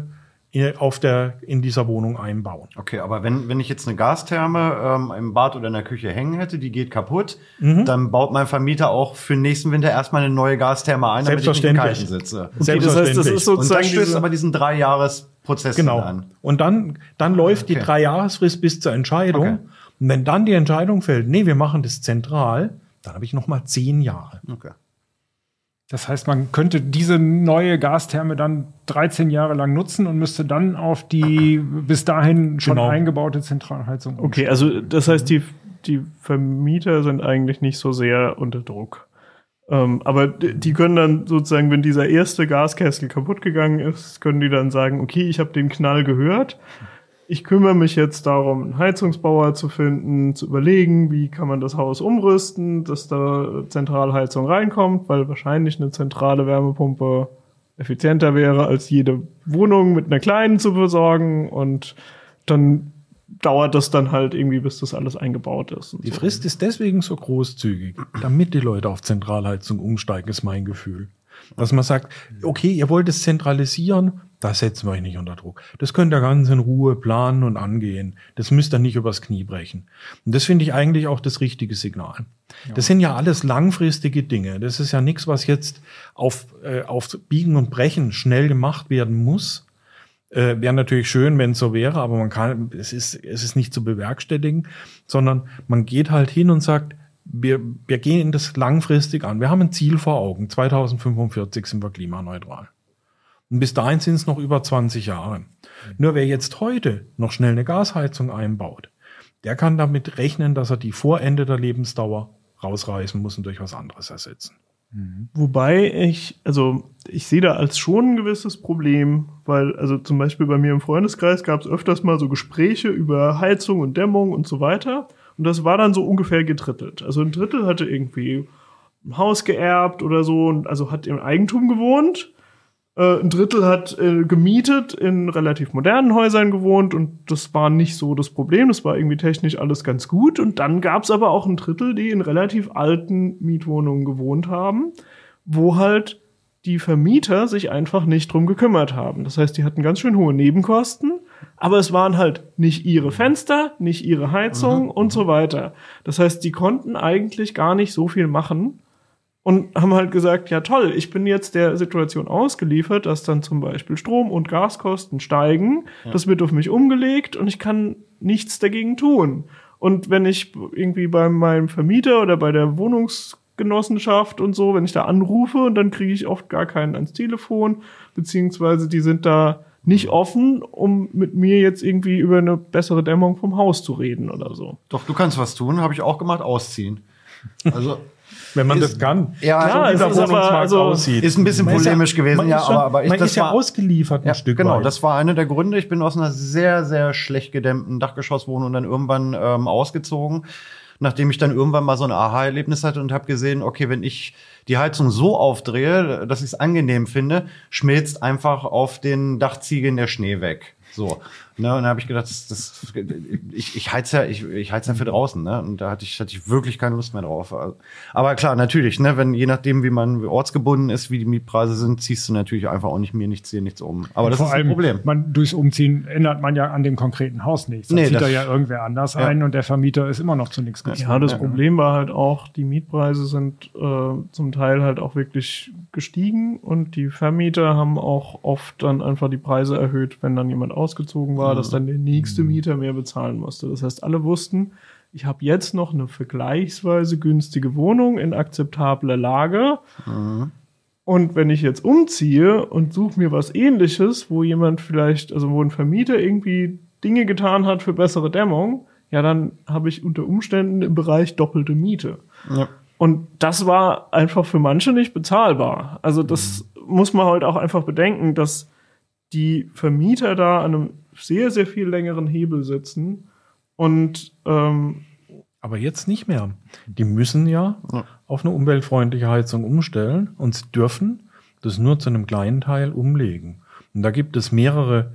in dieser Wohnung einbauen. Okay, aber wenn ich jetzt eine Gastherme im Bad oder in der Küche hängen hätte, die geht kaputt, dann baut mein Vermieter auch für den nächsten Winter erstmal eine neue Gastherme ein, damit ich nicht im Kalten sitze. Okay, das heißt, das ist Und sozusagen das stößt aber diesen 3-Jahres-Prozess Genau. an. Und dann läuft die 3-Jahresfrist bis zur Entscheidung. Okay. Und wenn dann die Entscheidung fällt, nee, wir machen das zentral, dann habe ich noch mal 10 Jahre. Okay. Das heißt, man könnte diese neue Gastherme dann 13 Jahre lang nutzen und müsste dann auf die bis dahin schon Genau. eingebaute Zentralheizung Okay, also das heißt, die Vermieter sind eigentlich nicht so sehr unter Druck. Aber die können dann sozusagen, wenn dieser erste Gaskessel kaputt gegangen ist, können die dann sagen, okay, ich habe den Knall gehört. Ich kümmere mich jetzt darum, einen Heizungsbauer zu finden, zu überlegen, wie kann man das Haus umrüsten, dass da Zentralheizung reinkommt, weil wahrscheinlich eine zentrale Wärmepumpe effizienter wäre, als jede Wohnung mit einer kleinen zu versorgen. Und dann dauert das dann halt irgendwie, bis das alles eingebaut ist. Und Die so. Frist ist deswegen so großzügig, damit die Leute auf Zentralheizung umsteigen, ist mein Gefühl. Dass man sagt, okay, ihr wollt es zentralisieren, da setzen wir euch nicht unter Druck. Das könnt ihr ganz in Ruhe planen und angehen. Das müsst ihr nicht übers Knie brechen. Und das finde ich eigentlich auch das richtige Signal. Ja. Das sind ja alles langfristige Dinge. Das ist ja nichts, was jetzt auf Biegen und Brechen schnell gemacht werden muss. Wäre natürlich schön, wenn es so wäre, aber es ist nicht zu bewerkstelligen, sondern man geht halt hin und sagt, wir gehen das langfristig an. Wir haben ein Ziel vor Augen. 2045 sind wir klimaneutral. Und bis dahin sind es noch über 20 Jahre. Nur wer jetzt heute noch schnell eine Gasheizung einbaut, der kann damit rechnen, dass er die vor Ende der Lebensdauer rausreißen muss und durch was anderes ersetzen. Wobei ich sehe da als schon ein gewisses Problem, weil, also zum Beispiel bei mir im Freundeskreis gab es öfters mal so Gespräche über Heizung und Dämmung und so weiter. Und das war dann so ungefähr gedrittelt. Also ein Drittel hatte irgendwie ein Haus geerbt oder so, und also hat im Eigentum gewohnt. Ein Drittel hat gemietet, in relativ modernen Häusern gewohnt, und das war nicht so das Problem. Das war irgendwie technisch alles ganz gut. Und dann gab es aber auch ein Drittel, die in relativ alten Mietwohnungen gewohnt haben, wo halt die Vermieter sich einfach nicht drum gekümmert haben. Das heißt, die hatten ganz schön hohe Nebenkosten, aber es waren halt nicht ihre Fenster, nicht ihre Heizung und so weiter. Das heißt, die konnten eigentlich gar nicht so viel machen. Und haben halt gesagt, ja toll, ich bin jetzt der Situation ausgeliefert, dass dann zum Beispiel Strom- und Gaskosten steigen. Ja. Das wird auf mich umgelegt und ich kann nichts dagegen tun. Und wenn ich irgendwie bei meinem Vermieter oder bei der Wohnungsgenossenschaft und so, wenn ich da anrufe, und dann kriege ich oft gar keinen ans Telefon, beziehungsweise die sind da nicht offen, um mit mir jetzt irgendwie über eine bessere Dämmung vom Haus zu reden oder so. Doch, du kannst was tun, habe ich auch gemacht, ausziehen. Also wenn man das kann. Ja, klar, so wie der Wohnungsmarkt aussieht. Ist ein bisschen polemisch gewesen, ja, aber man ist ja ausgeliefert ein Stück genau, weit. Das war einer der Gründe. Ich bin aus einer sehr, sehr schlecht gedämmten Dachgeschosswohnung dann irgendwann ausgezogen, nachdem ich dann irgendwann mal so ein Aha-Erlebnis hatte und habe gesehen, okay, wenn ich die Heizung so aufdrehe, dass ich es angenehm finde, schmilzt einfach auf den Dachziegeln der Schnee weg. So. Ne, und dann habe ich gedacht, ich heiz ja für draußen, ne? Und da hatte ich wirklich keine Lust mehr drauf. Aber klar, natürlich, ne, je nachdem, wie man ortsgebunden ist, wie die Mietpreise sind, ziehst du natürlich einfach auch nicht nichts hier, nichts um. Aber das vor ist allem, ein Problem. Durchs Umziehen ändert man ja an dem konkreten Haus nichts. Dann zieht da ja irgendwer anders ein und der Vermieter ist immer noch zu nichts gezwungen. Ja, das Problem war halt auch, die Mietpreise sind zum Teil halt auch wirklich gestiegen, und die Vermieter haben auch oft dann einfach die Preise erhöht, wenn dann jemand ausgezogen war, dass dann der nächste Mieter mehr bezahlen musste. Das heißt, alle wussten, ich habe jetzt noch eine vergleichsweise günstige Wohnung in akzeptabler Lage. Und wenn ich jetzt umziehe und suche mir was Ähnliches, wo jemand vielleicht, also wo ein Vermieter irgendwie Dinge getan hat für bessere Dämmung, ja, dann habe ich unter Umständen im Bereich doppelte Miete. Ja. Und das war einfach für manche nicht bezahlbar. Also das muss man halt auch einfach bedenken, dass die Vermieter da an einem sehr, sehr viel längeren Hebel sitzen. Und aber jetzt nicht mehr. Die müssen ja auf eine umweltfreundliche Heizung umstellen und sie dürfen das nur zu einem kleinen Teil umlegen. Und da gibt es mehrere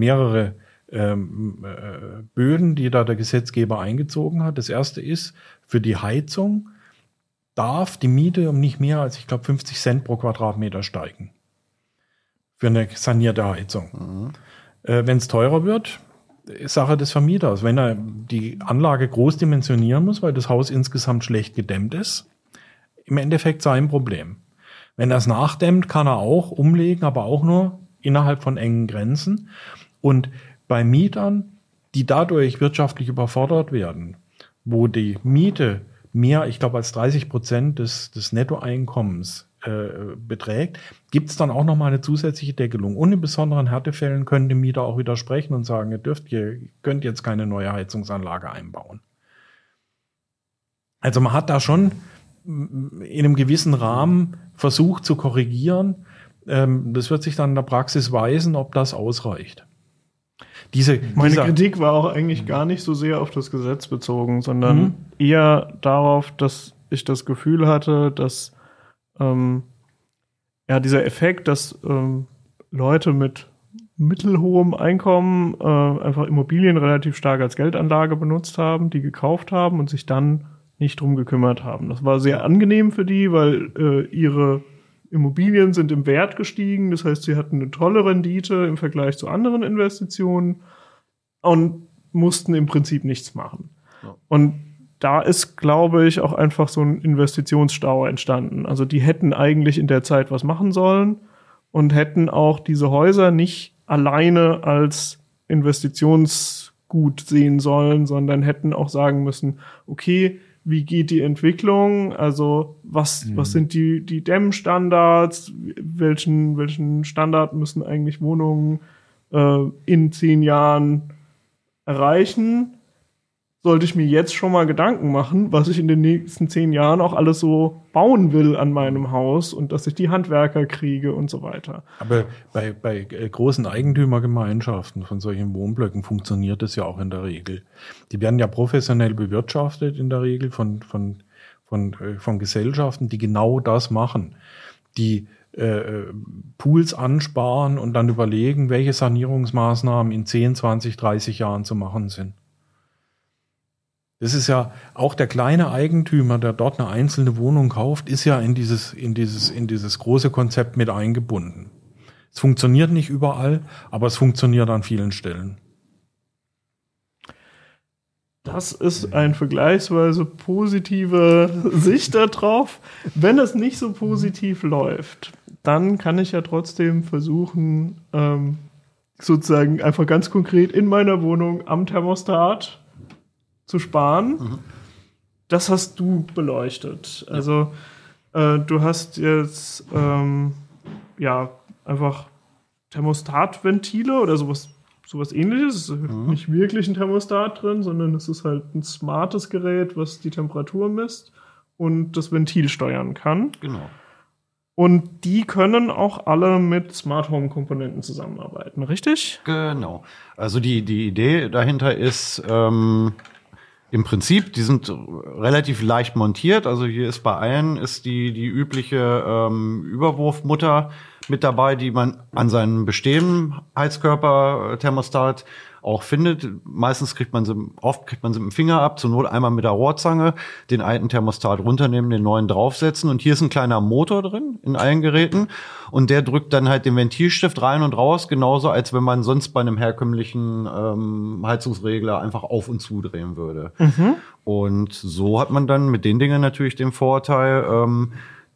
Böden, die da der Gesetzgeber eingezogen hat. Das erste ist, für die Heizung darf die Miete um nicht mehr als, ich glaube, 50 Cent pro Quadratmeter steigen. Für eine sanierte Heizung. Wenn es teurer wird, ist Sache des Vermieters. Wenn er die Anlage groß dimensionieren muss, weil das Haus insgesamt schlecht gedämmt ist, im Endeffekt sein Problem. Wenn er es nachdämmt, kann er auch umlegen, aber auch nur innerhalb von engen Grenzen. Und bei Mietern, die dadurch wirtschaftlich überfordert werden, wo die Miete mehr, ich glaube, als 30% des Nettoeinkommens beträgt, gibt es dann auch nochmal eine zusätzliche Deckelung. Und in besonderen Härtefällen können die Mieter auch widersprechen und sagen, ihr könnt jetzt keine neue Heizungsanlage einbauen. Also man hat da schon in einem gewissen Rahmen versucht zu korrigieren. Das wird sich dann in der Praxis weisen, ob das ausreicht. Meine Kritik war auch eigentlich gar nicht so sehr auf das Gesetz bezogen, sondern eher darauf, dass ich das Gefühl hatte, dass dieser Effekt, dass Leute mit mittelhohem Einkommen einfach Immobilien relativ stark als Geldanlage benutzt haben, die gekauft haben und sich dann nicht drum gekümmert haben. Das war sehr angenehm für die, weil ihre Immobilien sind im Wert gestiegen. Das heißt, sie hatten eine tolle Rendite im Vergleich zu anderen Investitionen und mussten im Prinzip nichts machen. Ja. Und da ist, glaube ich, auch einfach so ein Investitionsstau entstanden. Also die hätten eigentlich in der Zeit was machen sollen und hätten auch diese Häuser nicht alleine als Investitionsgut sehen sollen, sondern hätten auch sagen müssen, okay, wie geht die Entwicklung? Also was sind die Dämmstandards? Welchen Standard müssen eigentlich Wohnungen in 10 Jahren erreichen? Sollte ich mir jetzt schon mal Gedanken machen, was ich in den nächsten 10 Jahren auch alles so bauen will an meinem Haus und dass ich die Handwerker kriege und so weiter. Aber bei großen Eigentümergemeinschaften von solchen Wohnblöcken funktioniert das ja auch in der Regel. Die werden ja professionell bewirtschaftet in der Regel von Gesellschaften, die genau das machen. Die Pools ansparen und dann überlegen, welche Sanierungsmaßnahmen in 10, 20, 30 Jahren zu machen sind. Das ist ja auch der kleine Eigentümer, der dort eine einzelne Wohnung kauft, ist ja in dieses große Konzept mit eingebunden. Es funktioniert nicht überall, aber es funktioniert an vielen Stellen. Das ist eine vergleichsweise positive Sicht darauf. Wenn es nicht so positiv läuft, dann kann ich ja trotzdem versuchen, sozusagen einfach ganz konkret in meiner Wohnung am Thermostat zu sparen. Das hast du beleuchtet. Also du hast jetzt einfach Thermostatventile oder sowas Ähnliches. Es ist nicht wirklich ein Thermostat drin, sondern es ist halt ein smartes Gerät, was die Temperatur misst und das Ventil steuern kann. Genau. Und die können auch alle mit Smart Home Komponenten zusammenarbeiten, richtig? Genau. Also die Idee dahinter ist im Prinzip, die sind relativ leicht montiert. Also hier ist bei allen ist die übliche Überwurfmutter mit dabei, die man an seinem bestehenden Heizkörper-Thermostat auch findet. Meistens kriegt man sie mit dem Finger ab, zur Not einmal mit der Rohrzange, den alten Thermostat runternehmen, den neuen draufsetzen. Und hier ist ein kleiner Motor drin in allen Geräten. Und der drückt dann halt den Ventilstift rein und raus, genauso als wenn man sonst bei einem herkömmlichen Heizungsregler einfach auf- und zudrehen würde. Und so hat man dann mit den Dingen natürlich den Vorteil,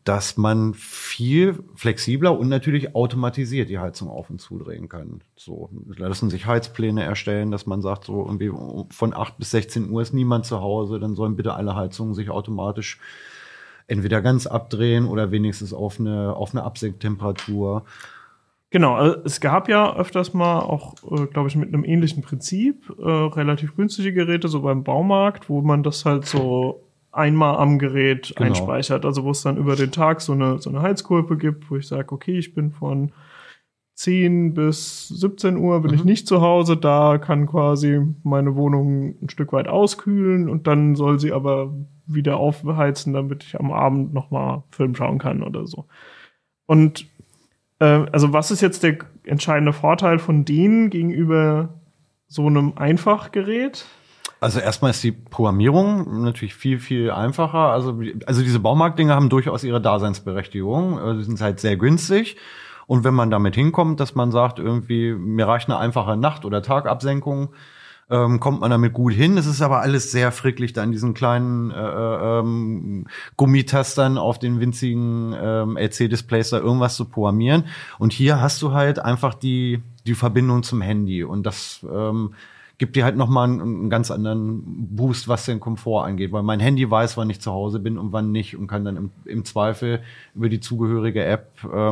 dass man viel flexibler und natürlich automatisiert die Heizung auf- und zudrehen kann. So lassen sich Heizpläne erstellen, dass man sagt, so irgendwie von 8 bis 16 Uhr ist niemand zu Hause, dann sollen bitte alle Heizungen sich automatisch entweder ganz abdrehen oder wenigstens auf eine Absenktemperatur. Genau, also es gab ja öfters mal auch, glaube ich, mit einem ähnlichen Prinzip relativ günstige Geräte, so beim Baumarkt, wo man das halt so einmal am Gerät einspeichert. Also wo es dann über den Tag so eine Heizkurve gibt, wo ich sage, okay, ich bin von 10 bis 17 Uhr bin ich nicht zu Hause, da kann quasi meine Wohnung ein Stück weit auskühlen und dann soll sie aber wieder aufheizen, damit ich am Abend nochmal Film schauen kann oder so. Und also was ist jetzt der entscheidende Vorteil von denen gegenüber so einem Einfachgerät? Also erstmal ist die Programmierung natürlich viel, viel einfacher. Also diese Baumarktdinger haben durchaus ihre Daseinsberechtigung. Die sind halt sehr günstig. Und wenn man damit hinkommt, dass man sagt, irgendwie, mir reicht eine einfache Nacht- oder Tagabsenkung, kommt man damit gut hin. Es ist aber alles sehr fricklich, da an diesen kleinen Gummitastern auf den winzigen LC-Displays da irgendwas zu programmieren. Und hier hast du halt einfach die Verbindung zum Handy. Und das gibt dir halt nochmal einen ganz anderen Boost, was den Komfort angeht. Weil mein Handy weiß, wann ich zu Hause bin und wann nicht und kann dann im Zweifel über die zugehörige App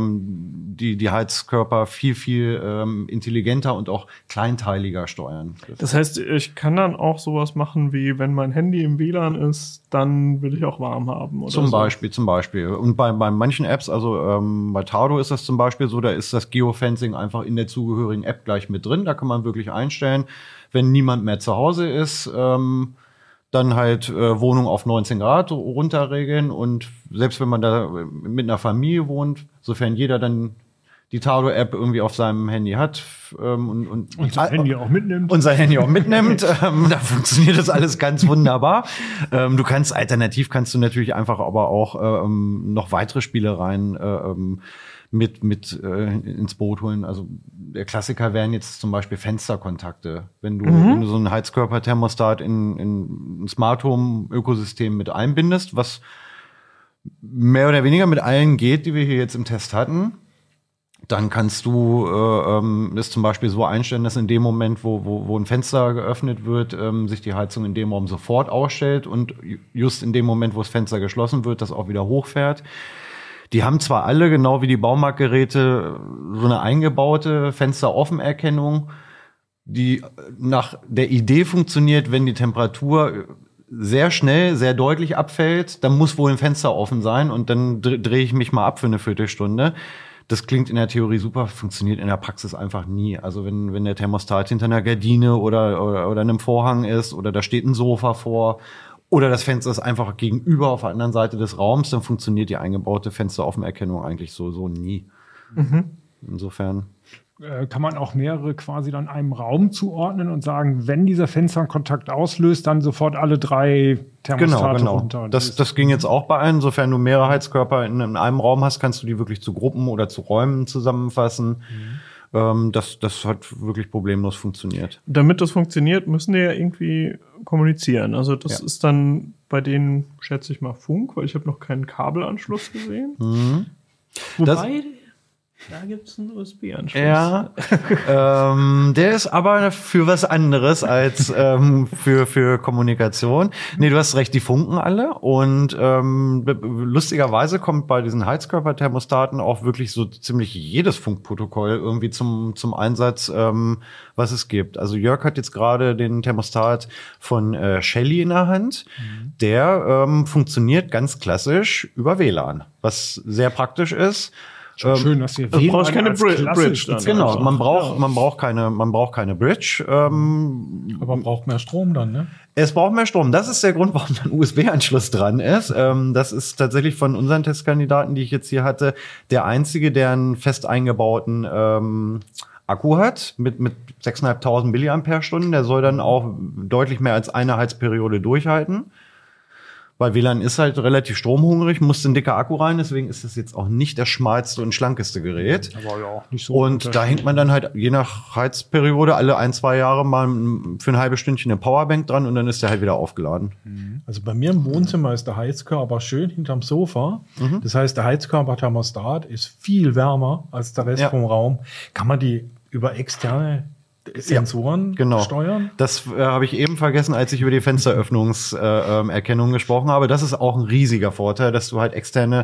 die Heizkörper viel, viel intelligenter und auch kleinteiliger steuern. Das heißt, ich kann dann auch sowas machen, wie wenn mein Handy im WLAN ist, dann will ich auch warm haben. Oder zum Beispiel. Und bei manchen Apps, also bei Tado ist das zum Beispiel so, da ist das Geofencing einfach in der zugehörigen App gleich mit drin. Da kann man wirklich einstellen, wenn niemand mehr zu Hause ist, dann halt Wohnung auf 19 Grad runterregeln. Und selbst wenn man da mit einer Familie wohnt, sofern jeder dann die Tado-App irgendwie auf seinem Handy hat und sein Handy auch mitnimmt. Und sein Handy auch mitnimmt, da funktioniert das alles ganz wunderbar. Alternativ kannst du natürlich einfach aber auch noch weitere Spielereien mit ins Boot holen. Also der Klassiker wären jetzt zum Beispiel Fensterkontakte. Wenn du so einen Heizkörperthermostat in ein Smart Home Ökosystem mit einbindest, was mehr oder weniger mit allen geht, die wir hier jetzt im Test hatten, dann kannst du das zum Beispiel so einstellen, dass in dem Moment, wo ein Fenster geöffnet wird, sich die Heizung in dem Raum sofort ausstellt und just in dem Moment, wo das Fenster geschlossen wird, das auch wieder hochfährt. Die haben zwar alle, genau wie die Baumarktgeräte, so eine eingebaute Fensteroffenerkennung, die nach der Idee funktioniert, wenn die Temperatur sehr schnell, sehr deutlich abfällt, dann muss wohl ein Fenster offen sein und dann drehe ich mich mal ab für eine Viertelstunde. Das klingt in der Theorie super, funktioniert in der Praxis einfach nie. Also wenn der Thermostat hinter einer Gardine oder einem Vorhang ist oder da steht ein Sofa vor oder das Fenster ist einfach gegenüber auf der anderen Seite des Raums, dann funktioniert die eingebaute Fensteroffenerkennung eigentlich so nie. Insofern kann man auch mehrere quasi dann einem Raum zuordnen und sagen, wenn dieser Fensterkontakt auslöst, dann sofort alle 3 Thermostate runter. Das ging jetzt auch bei allen. Sofern du mehrere Heizkörper in einem Raum hast, kannst du die wirklich zu Gruppen oder zu Räumen zusammenfassen. Das hat wirklich problemlos funktioniert. Damit das funktioniert, müssen die ja irgendwie kommunizieren. Also das ist dann bei denen, schätze ich mal, Funk, weil ich habe noch keinen Kabelanschluss gesehen. Wobei, da gibt's einen USB-Anschluss. Ja, der ist aber für was anderes als für Kommunikation. Nee, du hast recht, die funken alle. Und lustigerweise kommt bei diesen Heizkörperthermostaten auch wirklich so ziemlich jedes Funkprotokoll irgendwie zum Einsatz, was es gibt. Also Jörg hat jetzt gerade den Thermostat von Shelly in der Hand. Der funktioniert ganz klassisch über WLAN, was sehr praktisch ist. Schön, dass ihr brauchst keine Bridge dann. Genau, man braucht keine Bridge. Aber braucht mehr Strom dann, ne? Es braucht mehr Strom. Das ist der Grund, warum da ein USB-Anschluss dran ist. Das ist tatsächlich von unseren Testkandidaten, die ich jetzt hier hatte, der einzige, der einen fest eingebauten Akku hat mit 6.500 mAh. Der soll dann auch deutlich mehr als eine Heizperiode durchhalten. Weil WLAN ist halt relativ stromhungrig, musste ein dicker Akku rein, deswegen ist das jetzt auch nicht das schmalste und schlankeste Gerät. Aber ja auch nicht so. Und da hängt man dann halt je nach Heizperiode alle 1-2 Jahre mal für ein halbes Stündchen eine Powerbank dran und dann ist der halt wieder aufgeladen. Also bei mir im Wohnzimmer ist der Heizkörper schön hinterm Sofa. Das heißt, der Heizkörperthermostat ist viel wärmer als der Rest vom Raum. Kann man die über externe Sensoren steuern? Das habe ich eben vergessen, als ich über die Fensteröffnungserkennung gesprochen habe. Das ist auch ein riesiger Vorteil, dass du halt externe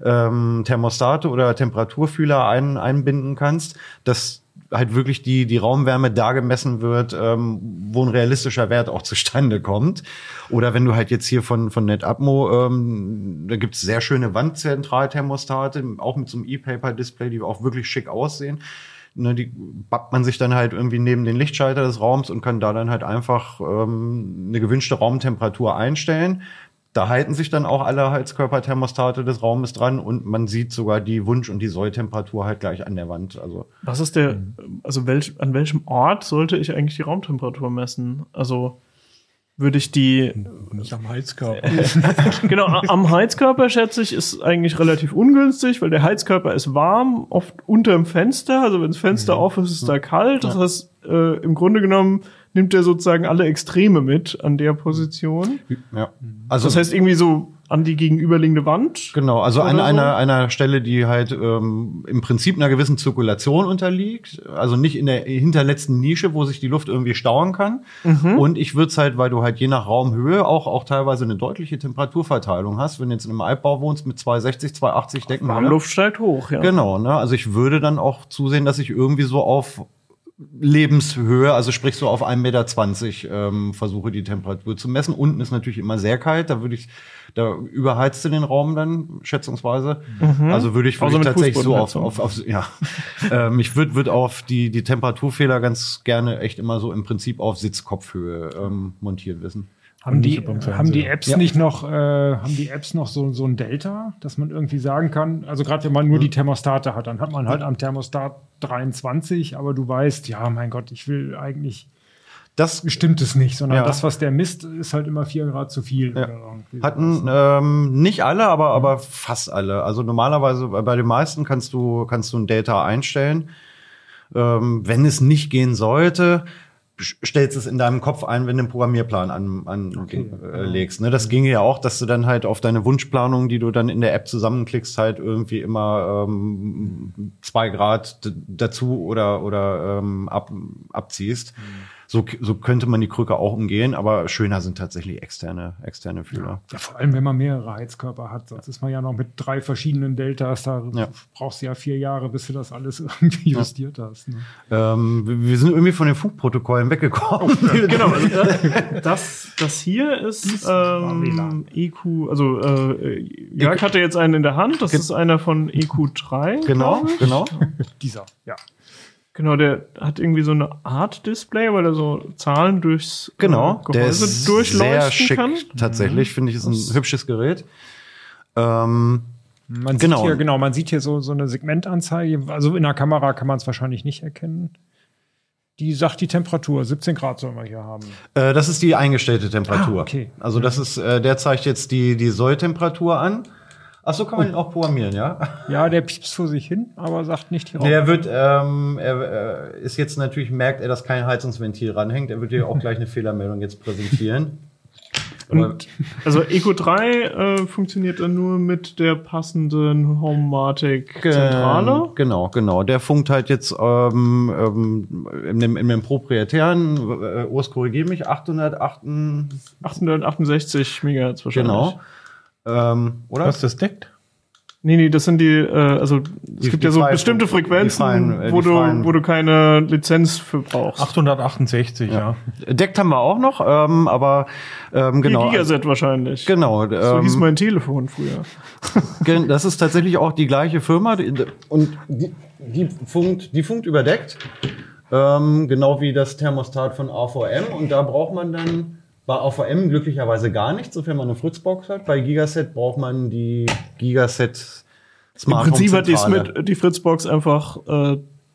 Thermostate oder Temperaturfühler einbinden kannst, dass halt wirklich die Raumwärme da gemessen wird, wo ein realistischer Wert auch zustande kommt. Oder wenn du halt jetzt hier von NetAtmo, da gibt's sehr schöne Wandzentralthermostate, auch mit so einem E-Paper-Display, die auch wirklich schick aussehen. Ne, die bappt man sich dann halt irgendwie neben den Lichtschalter des Raums und kann da dann halt einfach eine gewünschte Raumtemperatur einstellen. Da halten sich dann auch alle Heizkörperthermostate des Raumes dran und man sieht sogar die Wunsch- und die Solltemperatur halt gleich an der Wand. Also was ist an welchem Ort sollte ich eigentlich die Raumtemperatur messen? Also würde ich die nicht am Heizkörper. Genau, am Heizkörper schätze ich, ist eigentlich relativ ungünstig, weil der Heizkörper ist warm, oft unter dem Fenster. Also wenn das Fenster auf ist, ist da kalt. Das heißt, im Grunde genommen nimmt er sozusagen alle Extreme mit an der Position. Ja. Also das heißt irgendwie so an die gegenüberliegende Wand. Genau, also an oder so? einer Stelle, die halt im Prinzip einer gewissen Zirkulation unterliegt. Also nicht in der hinterletzten Nische, wo sich die Luft irgendwie stauen kann. Und ich würde es halt, weil du halt je nach Raumhöhe auch teilweise eine deutliche Temperaturverteilung hast. Wenn du jetzt in einem Altbau wohnst mit 260, 280 Deckenhöhe. Warmluft steigt hoch, ja. Genau, ne? Also ich würde dann auch zusehen, dass ich irgendwie so auf Lebenshöhe, also sprich so auf 1,20 Meter versuche die Temperatur zu messen. Unten ist natürlich immer sehr kalt, da überheizt du den Raum dann schätzungsweise. Also würde ich tatsächlich so ich würde auf die Temperaturfehler ganz gerne echt immer so im Prinzip auf Sitzkopfhöhe montiert wissen. Haben die Apps nicht noch, so ein Delta, dass man irgendwie sagen kann, also gerade wenn man nur die Thermostate hat, dann hat man halt am Thermostat 23, aber du weißt, ja, mein Gott, ich will eigentlich, das stimmt es nicht, sondern das, was der misst, ist halt immer 4 Grad zu viel. Ja. Hatten nicht alle, aber fast alle. Also normalerweise bei den meisten kannst du ein Delta einstellen. Wenn es nicht gehen sollte, stellst es in deinem Kopf ein, wenn du einen Programmierplan anlegst. Ne? Das ginge ja auch, dass du dann halt auf deine Wunschplanung, die du dann in der App zusammenklickst, halt irgendwie immer 2 Grad dazu oder abziehst. So könnte man die Krücke auch umgehen, aber schöner sind tatsächlich externe Fühler. Ja, vor allem, wenn man mehrere Heizkörper hat. Sonst ist man ja noch mit 3 verschiedenen Deltas. Da brauchst du ja 4 Jahre, bis du das alles irgendwie justiert hast. Ne? Wir sind irgendwie von den Funkprotokollen weggekommen. Genau. Das hier ist EQ. Also Jörg hatte jetzt einen in der Hand. Das ist einer von EQ3. Genau. Dieser, ja. Genau, der hat irgendwie so eine Art Display, weil er so Zahlen durchs Gehäuse der ist durchleuchten sehr schick, kann. Tatsächlich, finde ich, ist ein hübsches Gerät. Man sieht hier so eine Segmentanzeige. Also in der Kamera kann man es wahrscheinlich nicht erkennen. Die sagt die Temperatur, 17 Grad sollen wir hier haben. Das ist die eingestellte Temperatur. Okay. Also das ist, der zeigt jetzt die Solltemperatur an. Ach so, kann man den auch programmieren, ja? Ja, der piepst vor sich hin, aber sagt nicht die Raum. Der wird, er ist jetzt natürlich, merkt er, dass kein Heizungsventil ranhängt. Er wird dir auch gleich eine Fehlermeldung jetzt präsentieren. Und also EQ3 funktioniert dann nur mit der passenden Homematic-Zentrale. Genau. Der funkt halt jetzt in dem proprietären, Urs, korrigier mich, 868 Megahertz wahrscheinlich. Genau. Oder? Was das deckt? Nee, das sind es gibt ja so bestimmte Frequenzen, wo du keine Lizenz für brauchst. 868, ja. Deckt haben wir auch noch, aber genau. Gigaset wahrscheinlich. Genau. So hieß mein Telefon früher. Das ist tatsächlich auch die gleiche Firma und die funkt überdeckt, genau wie das Thermostat von AVM, und da braucht man dann bei AVM glücklicherweise gar nichts, sofern man eine Fritzbox hat. Bei Gigaset braucht man die Gigaset Smart Home Zentrale. Im Prinzip hat die Fritzbox einfach das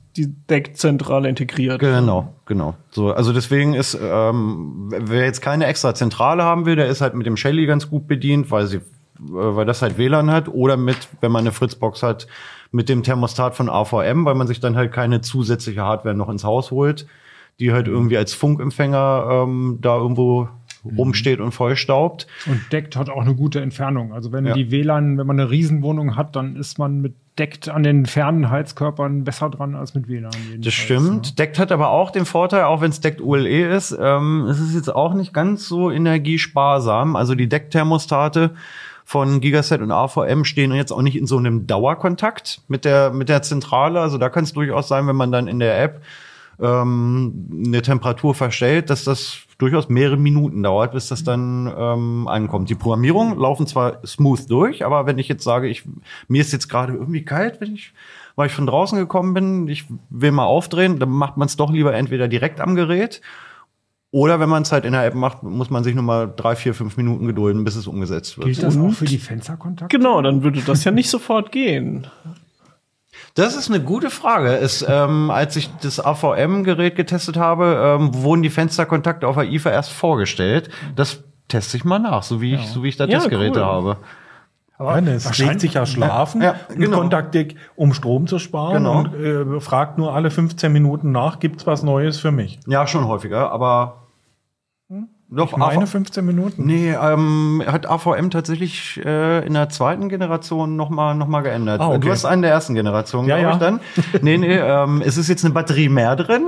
die DECT-Zentrale integriert. Genau. So, also deswegen ist, wer jetzt keine extra Zentrale haben will, der ist halt mit dem Shelly ganz gut bedient, weil das halt WLAN hat, oder wenn man eine Fritzbox hat, mit dem Thermostat von AVM, weil man sich dann halt keine zusätzliche Hardware noch ins Haus holt, die halt irgendwie als Funkempfänger da irgendwo rumsteht und vollstaubt. Und DECT hat auch eine gute Entfernung. Also wenn wenn man eine Riesenwohnung hat, dann ist man mit DECT an den fernen Heizkörpern besser dran als mit WLAN. Das stimmt. Ja. DECT hat aber auch den Vorteil, auch wenn es DECT ULE ist, es ist jetzt auch nicht ganz so energiesparsam. Also die DECT-Thermostate von Gigaset und AVM stehen jetzt auch nicht in so einem Dauerkontakt mit der Zentrale. Also da kann es durchaus sein, wenn man dann in der App eine Temperatur verstellt, dass das durchaus mehrere Minuten dauert, bis das dann ankommt. Die Programmierungen laufen zwar smooth durch, aber wenn ich jetzt sage, mir ist jetzt gerade irgendwie kalt, weil ich von draußen gekommen bin, ich will mal aufdrehen, dann macht man es doch lieber entweder direkt am Gerät, oder wenn man es halt in der App macht, muss man sich nur mal 3, 4, 5 Minuten gedulden, bis es umgesetzt wird. Gilt das auch für die Fensterkontakte? Genau, dann würde das ja nicht sofort gehen. Das ist eine gute Frage. Als ich das AVM-Gerät getestet habe, wurden die Fensterkontakte auf der IFA erst vorgestellt. Das teste ich mal nach, so wie ich da Testgeräte habe. Aber es legt sich ja schlafen und kontaktiert, um Strom zu sparen, und fragt nur alle 15 Minuten nach, gibt's was Neues für mich? Ja, schon häufiger, aber doch, meine 15 Minuten? Nee, hat AVM tatsächlich in der zweiten Generation noch mal geändert. Okay. Du hast einen der ersten Generation, glaube ich, dann. Nee, es ist jetzt eine Batterie mehr drin.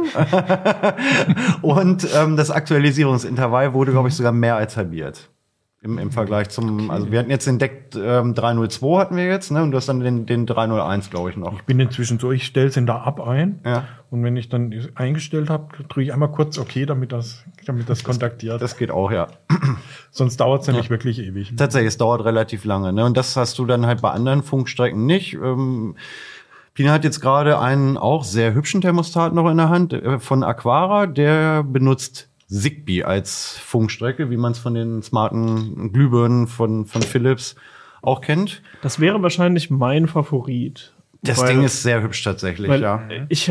Und das Aktualisierungsintervall wurde, glaube ich, sogar mehr als halbiert. Im Vergleich zum, also wir hatten jetzt den DECT 302 hatten wir jetzt, ne? Und du hast dann den 301, glaube ich, noch. Ich bin inzwischen so, ich stelle es in der App ein. Ja. Und wenn ich dann eingestellt habe, drücke ich einmal kurz OK, damit das kontaktiert. Das geht auch, ja. Sonst dauert es nämlich wirklich ewig. Tatsächlich, es dauert relativ lange, ne? Und das hast du dann halt bei anderen Funkstrecken nicht. Pina hat jetzt gerade einen auch sehr hübschen Thermostat noch in der Hand von Aquara, der benutzt Zigbee als Funkstrecke, wie man es von den smarten Glühbirnen von Philips auch kennt. Das wäre wahrscheinlich mein Favorit. Das Ding ist sehr hübsch tatsächlich, ja. Ich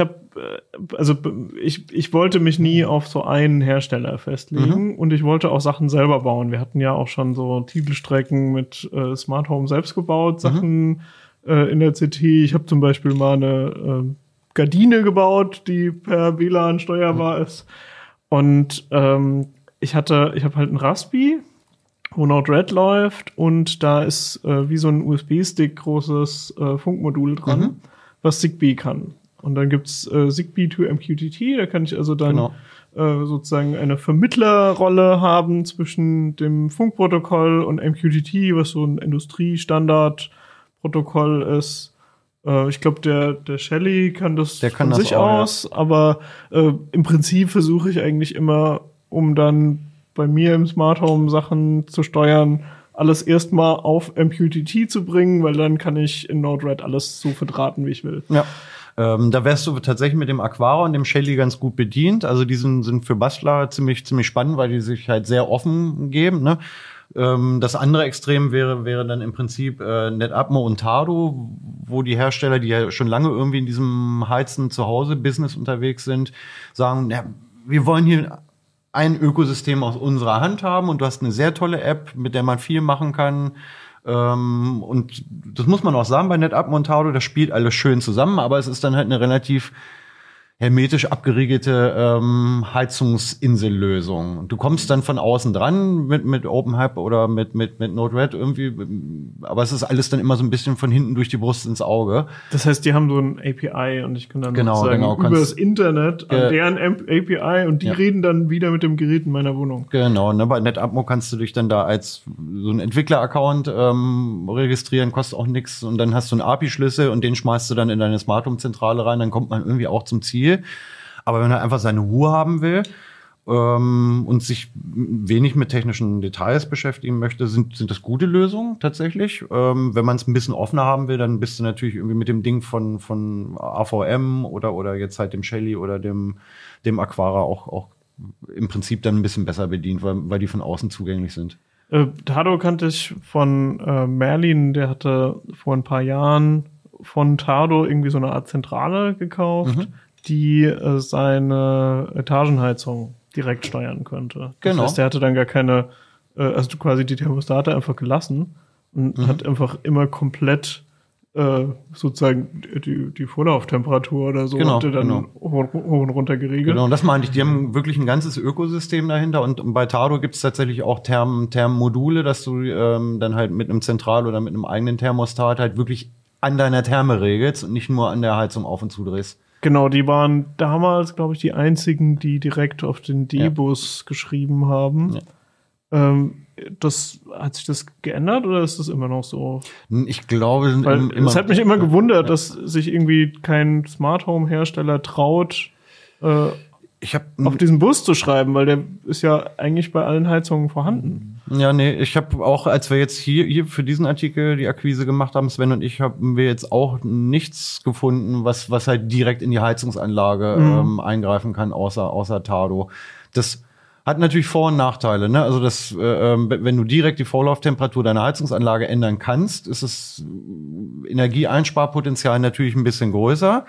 wollte mich nie auf so einen Hersteller festlegen und ich wollte auch Sachen selber bauen. Wir hatten ja auch schon so Titelstrecken mit Smart Home selbst gebaut, Sachen in der CT. Ich habe zum Beispiel mal eine Gardine gebaut, die per WLAN steuerbar ist. Und ich habe halt einen Raspi, wo Node-RED läuft, und da ist wie so ein USB-Stick großes Funkmodul dran, was Zigbee kann. Und dann gibt's Zigbee to MQTT, da kann ich also dann sozusagen eine Vermittlerrolle haben zwischen dem Funkprotokoll und MQTT, was so ein Industriestandardprotokoll ist. Ich glaube, der Shelly kann das von sich aus, aber im Prinzip versuche ich eigentlich immer, um dann bei mir im Smart Home Sachen zu steuern, alles erstmal auf MQTT zu bringen, weil dann kann ich in Node-RED alles so verdrahten, wie ich will. Ja. Da wärst du tatsächlich mit dem Aquara und dem Shelly ganz gut bedient. Also die sind für Bastler ziemlich spannend, weil die sich halt sehr offen geben, ne? Das andere Extrem wäre dann im Prinzip NetAtmo und Tado, wo die Hersteller, die ja schon lange irgendwie in diesem Heizen zu Hause Business unterwegs sind, sagen, ja, wir wollen hier ein Ökosystem aus unserer Hand haben, und du hast eine sehr tolle App, mit der man viel machen kann. Und das muss man auch sagen bei NetAtmo und Tado, das spielt alles schön zusammen, aber es ist dann halt eine relativ hermetisch abgeriegelte Heizungsinsellösung. Und du kommst dann von außen dran mit OpenHub oder mit Node-RED irgendwie, aber es ist alles dann immer so ein bisschen von hinten durch die Brust ins Auge. Das heißt, die haben so ein API und ich kann dann sozusagen über das Internet an deren API, und die reden dann wieder mit dem Gerät in meiner Wohnung. Genau, ne, bei NetAtmo kannst du dich dann da als so ein Entwickler-Account registrieren, kostet auch nichts, und dann hast du einen API-Schlüssel und den schmeißt du dann in deine Smart Home-Zentrale rein, dann kommt man irgendwie auch zum Ziel. Aber wenn er einfach seine Ruhe haben will und sich wenig mit technischen Details beschäftigen möchte, sind das gute Lösungen tatsächlich. Wenn man es ein bisschen offener haben will, dann bist du natürlich irgendwie mit dem Ding von AVM oder jetzt halt dem Shelly oder dem Aquara auch im Prinzip dann ein bisschen besser bedient, weil die von außen zugänglich sind. Tado kannte ich von Merlin, der hatte vor ein paar Jahren von Tado irgendwie so eine Art Zentrale gekauft, die seine Etagenheizung direkt steuern könnte. Das heißt, der hatte dann gar keine, also quasi die Thermostate einfach gelassen und hat einfach immer komplett sozusagen die Vorlauftemperatur oder so hatte dann hoch und runter geregelt. Genau, das meinte ich. Die haben wirklich ein ganzes Ökosystem dahinter und bei Tado gibt es tatsächlich auch Thermmodule, dass du dann halt mit einem Zentral- oder mit einem eigenen Thermostat halt wirklich an deiner Therme regelst und nicht nur an der Heizung auf und zudrehst. Genau, die waren damals, glaube ich, die einzigen, die direkt auf den D-Bus geschrieben haben. Ja. Hat sich das geändert oder ist das immer noch so? Ich glaube, es hat mich immer gewundert, dass sich irgendwie kein Smart Home Hersteller traut, auf diesen Bus zu schreiben, weil der ist ja eigentlich bei allen Heizungen vorhanden. Ja, nee, ich habe auch, als wir jetzt hier für diesen Artikel die Akquise gemacht haben, Sven und ich, haben wir jetzt auch nichts gefunden, was halt direkt in die Heizungsanlage eingreifen kann, außer Tado. Das hat natürlich Vor- und Nachteile, ne? Also wenn du direkt die Vorlauftemperatur deiner Heizungsanlage ändern kannst, ist das Energieeinsparpotenzial natürlich ein bisschen größer.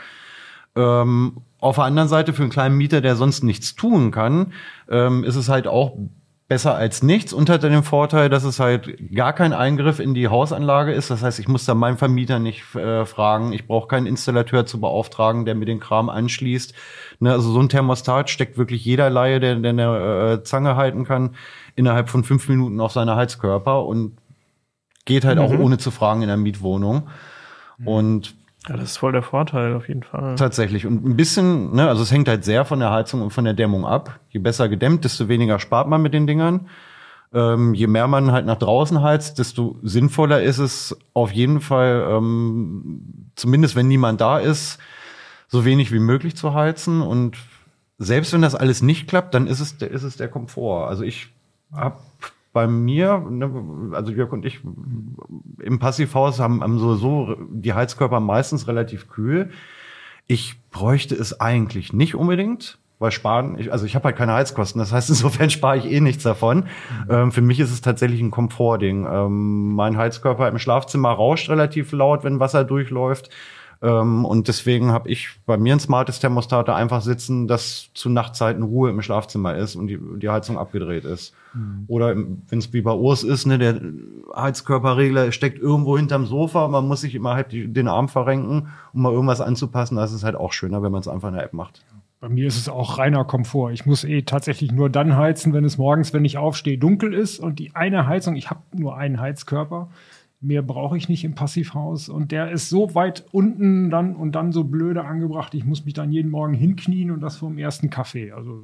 Auf der anderen Seite für einen kleinen Mieter, der sonst nichts tun kann, ist es halt auch besser als nichts und hat dann den Vorteil, dass es halt gar kein Eingriff in die Hausanlage ist. Das heißt, ich muss da meinen Vermieter nicht fragen. Ich brauche keinen Installateur zu beauftragen, der mir den Kram anschließt. Ne, also so ein Thermostat steckt wirklich jeder Laie, der eine Zange halten kann, innerhalb von 5 Minuten auf seine Heizkörper und geht halt auch ohne zu fragen in der Mietwohnung. Und ja, das ist voll der Vorteil auf jeden Fall. Tatsächlich. Und ein bisschen, ne, also es hängt halt sehr von der Heizung und von der Dämmung ab. Je besser gedämmt, desto weniger spart man mit den Dingern. Je mehr man halt nach draußen heizt, desto sinnvoller ist es auf jeden Fall, zumindest wenn niemand da ist, so wenig wie möglich zu heizen. Und selbst wenn das alles nicht klappt, dann ist es der Komfort. Also ich habe bei mir, ne, also Jörg und ich im Passivhaus haben so die Heizkörper meistens relativ kühl. Ich bräuchte es eigentlich nicht unbedingt, weil ich habe halt keine Heizkosten. Das heißt, insofern spare ich nichts davon. Für mich ist es tatsächlich ein Komfortding. Mein Heizkörper im Schlafzimmer rauscht relativ laut, wenn Wasser durchläuft. Und deswegen habe ich bei mir ein smartes Thermostat da einfach sitzen, dass zu Nachtzeiten Ruhe im Schlafzimmer ist und die Heizung abgedreht ist. Oder wenn es wie bei Urs ist, ne, der Heizkörperregler steckt irgendwo hinterm Sofa, man muss sich immer halt den Arm verrenken, um mal irgendwas anzupassen. Das ist halt auch schöner, wenn man es einfach in der App macht. Bei mir ist es auch reiner Komfort. Ich muss tatsächlich nur dann heizen, wenn es morgens, wenn ich aufstehe, dunkel ist und die eine Heizung, ich habe nur einen Heizkörper, mehr brauche ich nicht im Passivhaus und der ist so weit unten dann so blöde angebracht, ich muss mich dann jeden Morgen hinknien und das vor dem ersten Kaffee. Also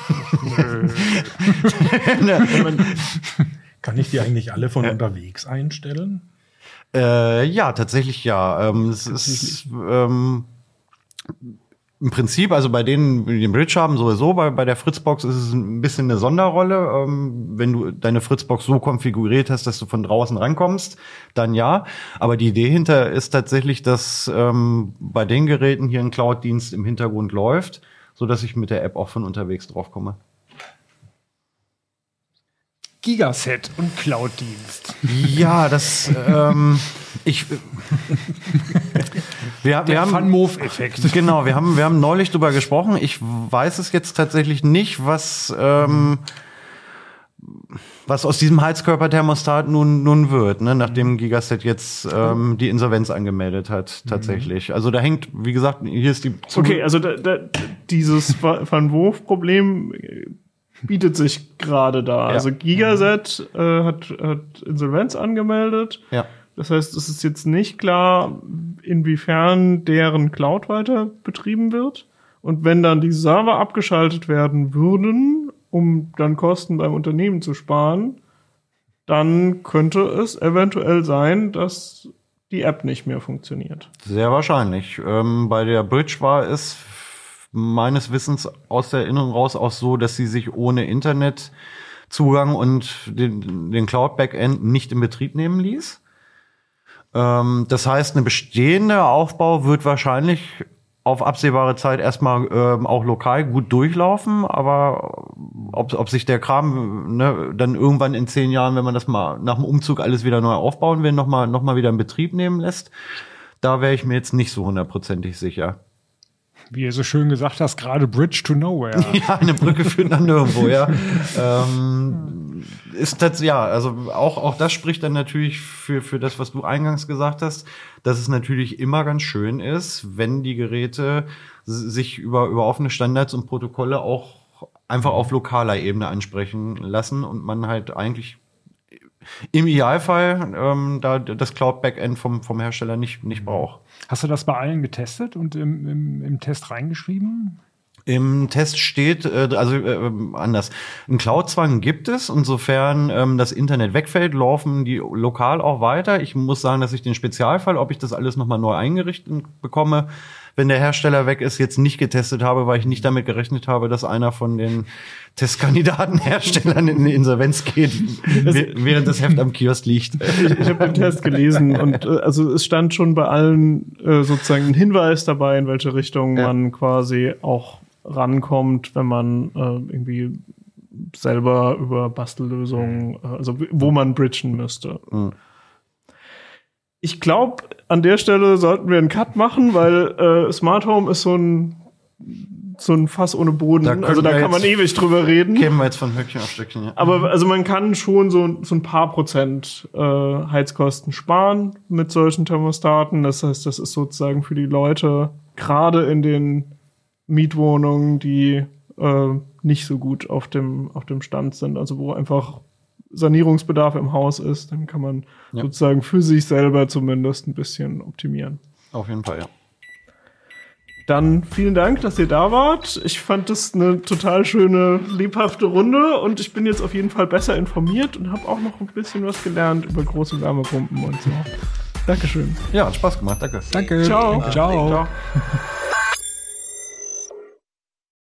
Kann ich die eigentlich alle von unterwegs einstellen? Ja, tatsächlich ja. Es ist im Prinzip, also bei denen, die den Bridge haben, sowieso, bei der Fritzbox ist es ein bisschen eine Sonderrolle. Wenn du deine Fritzbox so konfiguriert hast, dass du von draußen rankommst, dann ja. Aber die Idee hinter ist tatsächlich, dass bei den Geräten hier ein Cloud-Dienst im Hintergrund läuft, so dass ich mit der App auch von unterwegs drauf komme. Gigaset und Cloud-Dienst. Ja, das wir haben Fun-Move-Effekt. Genau, wir haben neulich drüber gesprochen. Ich weiß es jetzt tatsächlich nicht, was aus diesem Heizkörperthermostat nun wird, ne, nachdem Gigaset jetzt die Insolvenz angemeldet hat, tatsächlich. Also da hängt, wie gesagt, hier ist die Okay, also dieses Van Woof-Problem bietet sich gerade da. Ja. Also Gigaset hat Insolvenz angemeldet. Ja. Das heißt, es ist jetzt nicht klar, inwiefern deren Cloud weiter betrieben wird. Und wenn dann die Server abgeschaltet werden würden, um dann Kosten beim Unternehmen zu sparen, dann könnte es eventuell sein, dass die App nicht mehr funktioniert. Sehr wahrscheinlich. Bei der Bridge war es meines Wissens aus der Erinnerung raus auch so, dass sie sich ohne Internetzugang und den Cloud-Backend nicht in Betrieb nehmen ließ. Das heißt, eine bestehende Aufbau wird wahrscheinlich auf absehbare Zeit erstmal auch lokal gut durchlaufen, aber ob sich der Kram dann irgendwann in 10 Jahren, wenn man das mal nach dem Umzug alles wieder neu aufbauen will, noch mal wieder in Betrieb nehmen lässt, Da wäre ich mir jetzt nicht so hundertprozentig sicher. Wie ihr so schön gesagt hast, gerade Bridge to Nowhere. Ja, eine Brücke führt nach nirgendwo, ja. Ist das, ja, also auch das spricht dann natürlich für das, was du eingangs gesagt hast, dass es natürlich immer ganz schön ist, wenn die Geräte sich über offene Standards und Protokolle auch einfach auf lokaler Ebene ansprechen lassen und man halt eigentlich im Idealfall da das Cloud-Backend vom Hersteller nicht braucht. Hast du das bei allen getestet und im Test reingeschrieben? Im Test steht, anders. Einen Cloud-Zwang gibt es. Insofern das Internet wegfällt, laufen die lokal auch weiter. Ich muss sagen, dass ich den Spezialfall, ob ich das alles nochmal neu eingerichtet bekomme, wenn der Hersteller weg ist, jetzt nicht getestet habe, weil ich nicht damit gerechnet habe, dass einer von den Testkandidatenherstellern in eine Insolvenz geht, während das Heft am Kiosk liegt. Ich habe den Test gelesen und also es stand schon bei allen sozusagen ein Hinweis dabei, in welche Richtung man quasi auch rankommt, wenn man irgendwie selber über Bastellösungen, also wo man bridgen müsste. Mhm. Ich glaube, an der Stelle sollten wir einen Cut machen, weil Smart Home ist so ein Fass ohne Boden. Da kann man ewig drüber reden. Kämen wir jetzt von Höckchen auf Stöckchen. Ja. Aber also man kann schon so ein paar Prozent Heizkosten sparen mit solchen Thermostaten. Das heißt, das ist sozusagen für die Leute, gerade in den Mietwohnungen, die nicht so gut auf dem Stand sind, also wo einfach Sanierungsbedarf im Haus ist, dann kann man sozusagen für sich selber zumindest ein bisschen optimieren. Auf jeden Fall, ja. Dann vielen Dank, dass ihr da wart. Ich fand das eine total schöne, lebhafte Runde und ich bin jetzt auf jeden Fall besser informiert und habe auch noch ein bisschen was gelernt über große Wärmepumpen und so. Dankeschön. Ja, hat Spaß gemacht. Danke. Danke. Ciao. Ciao. Ciao.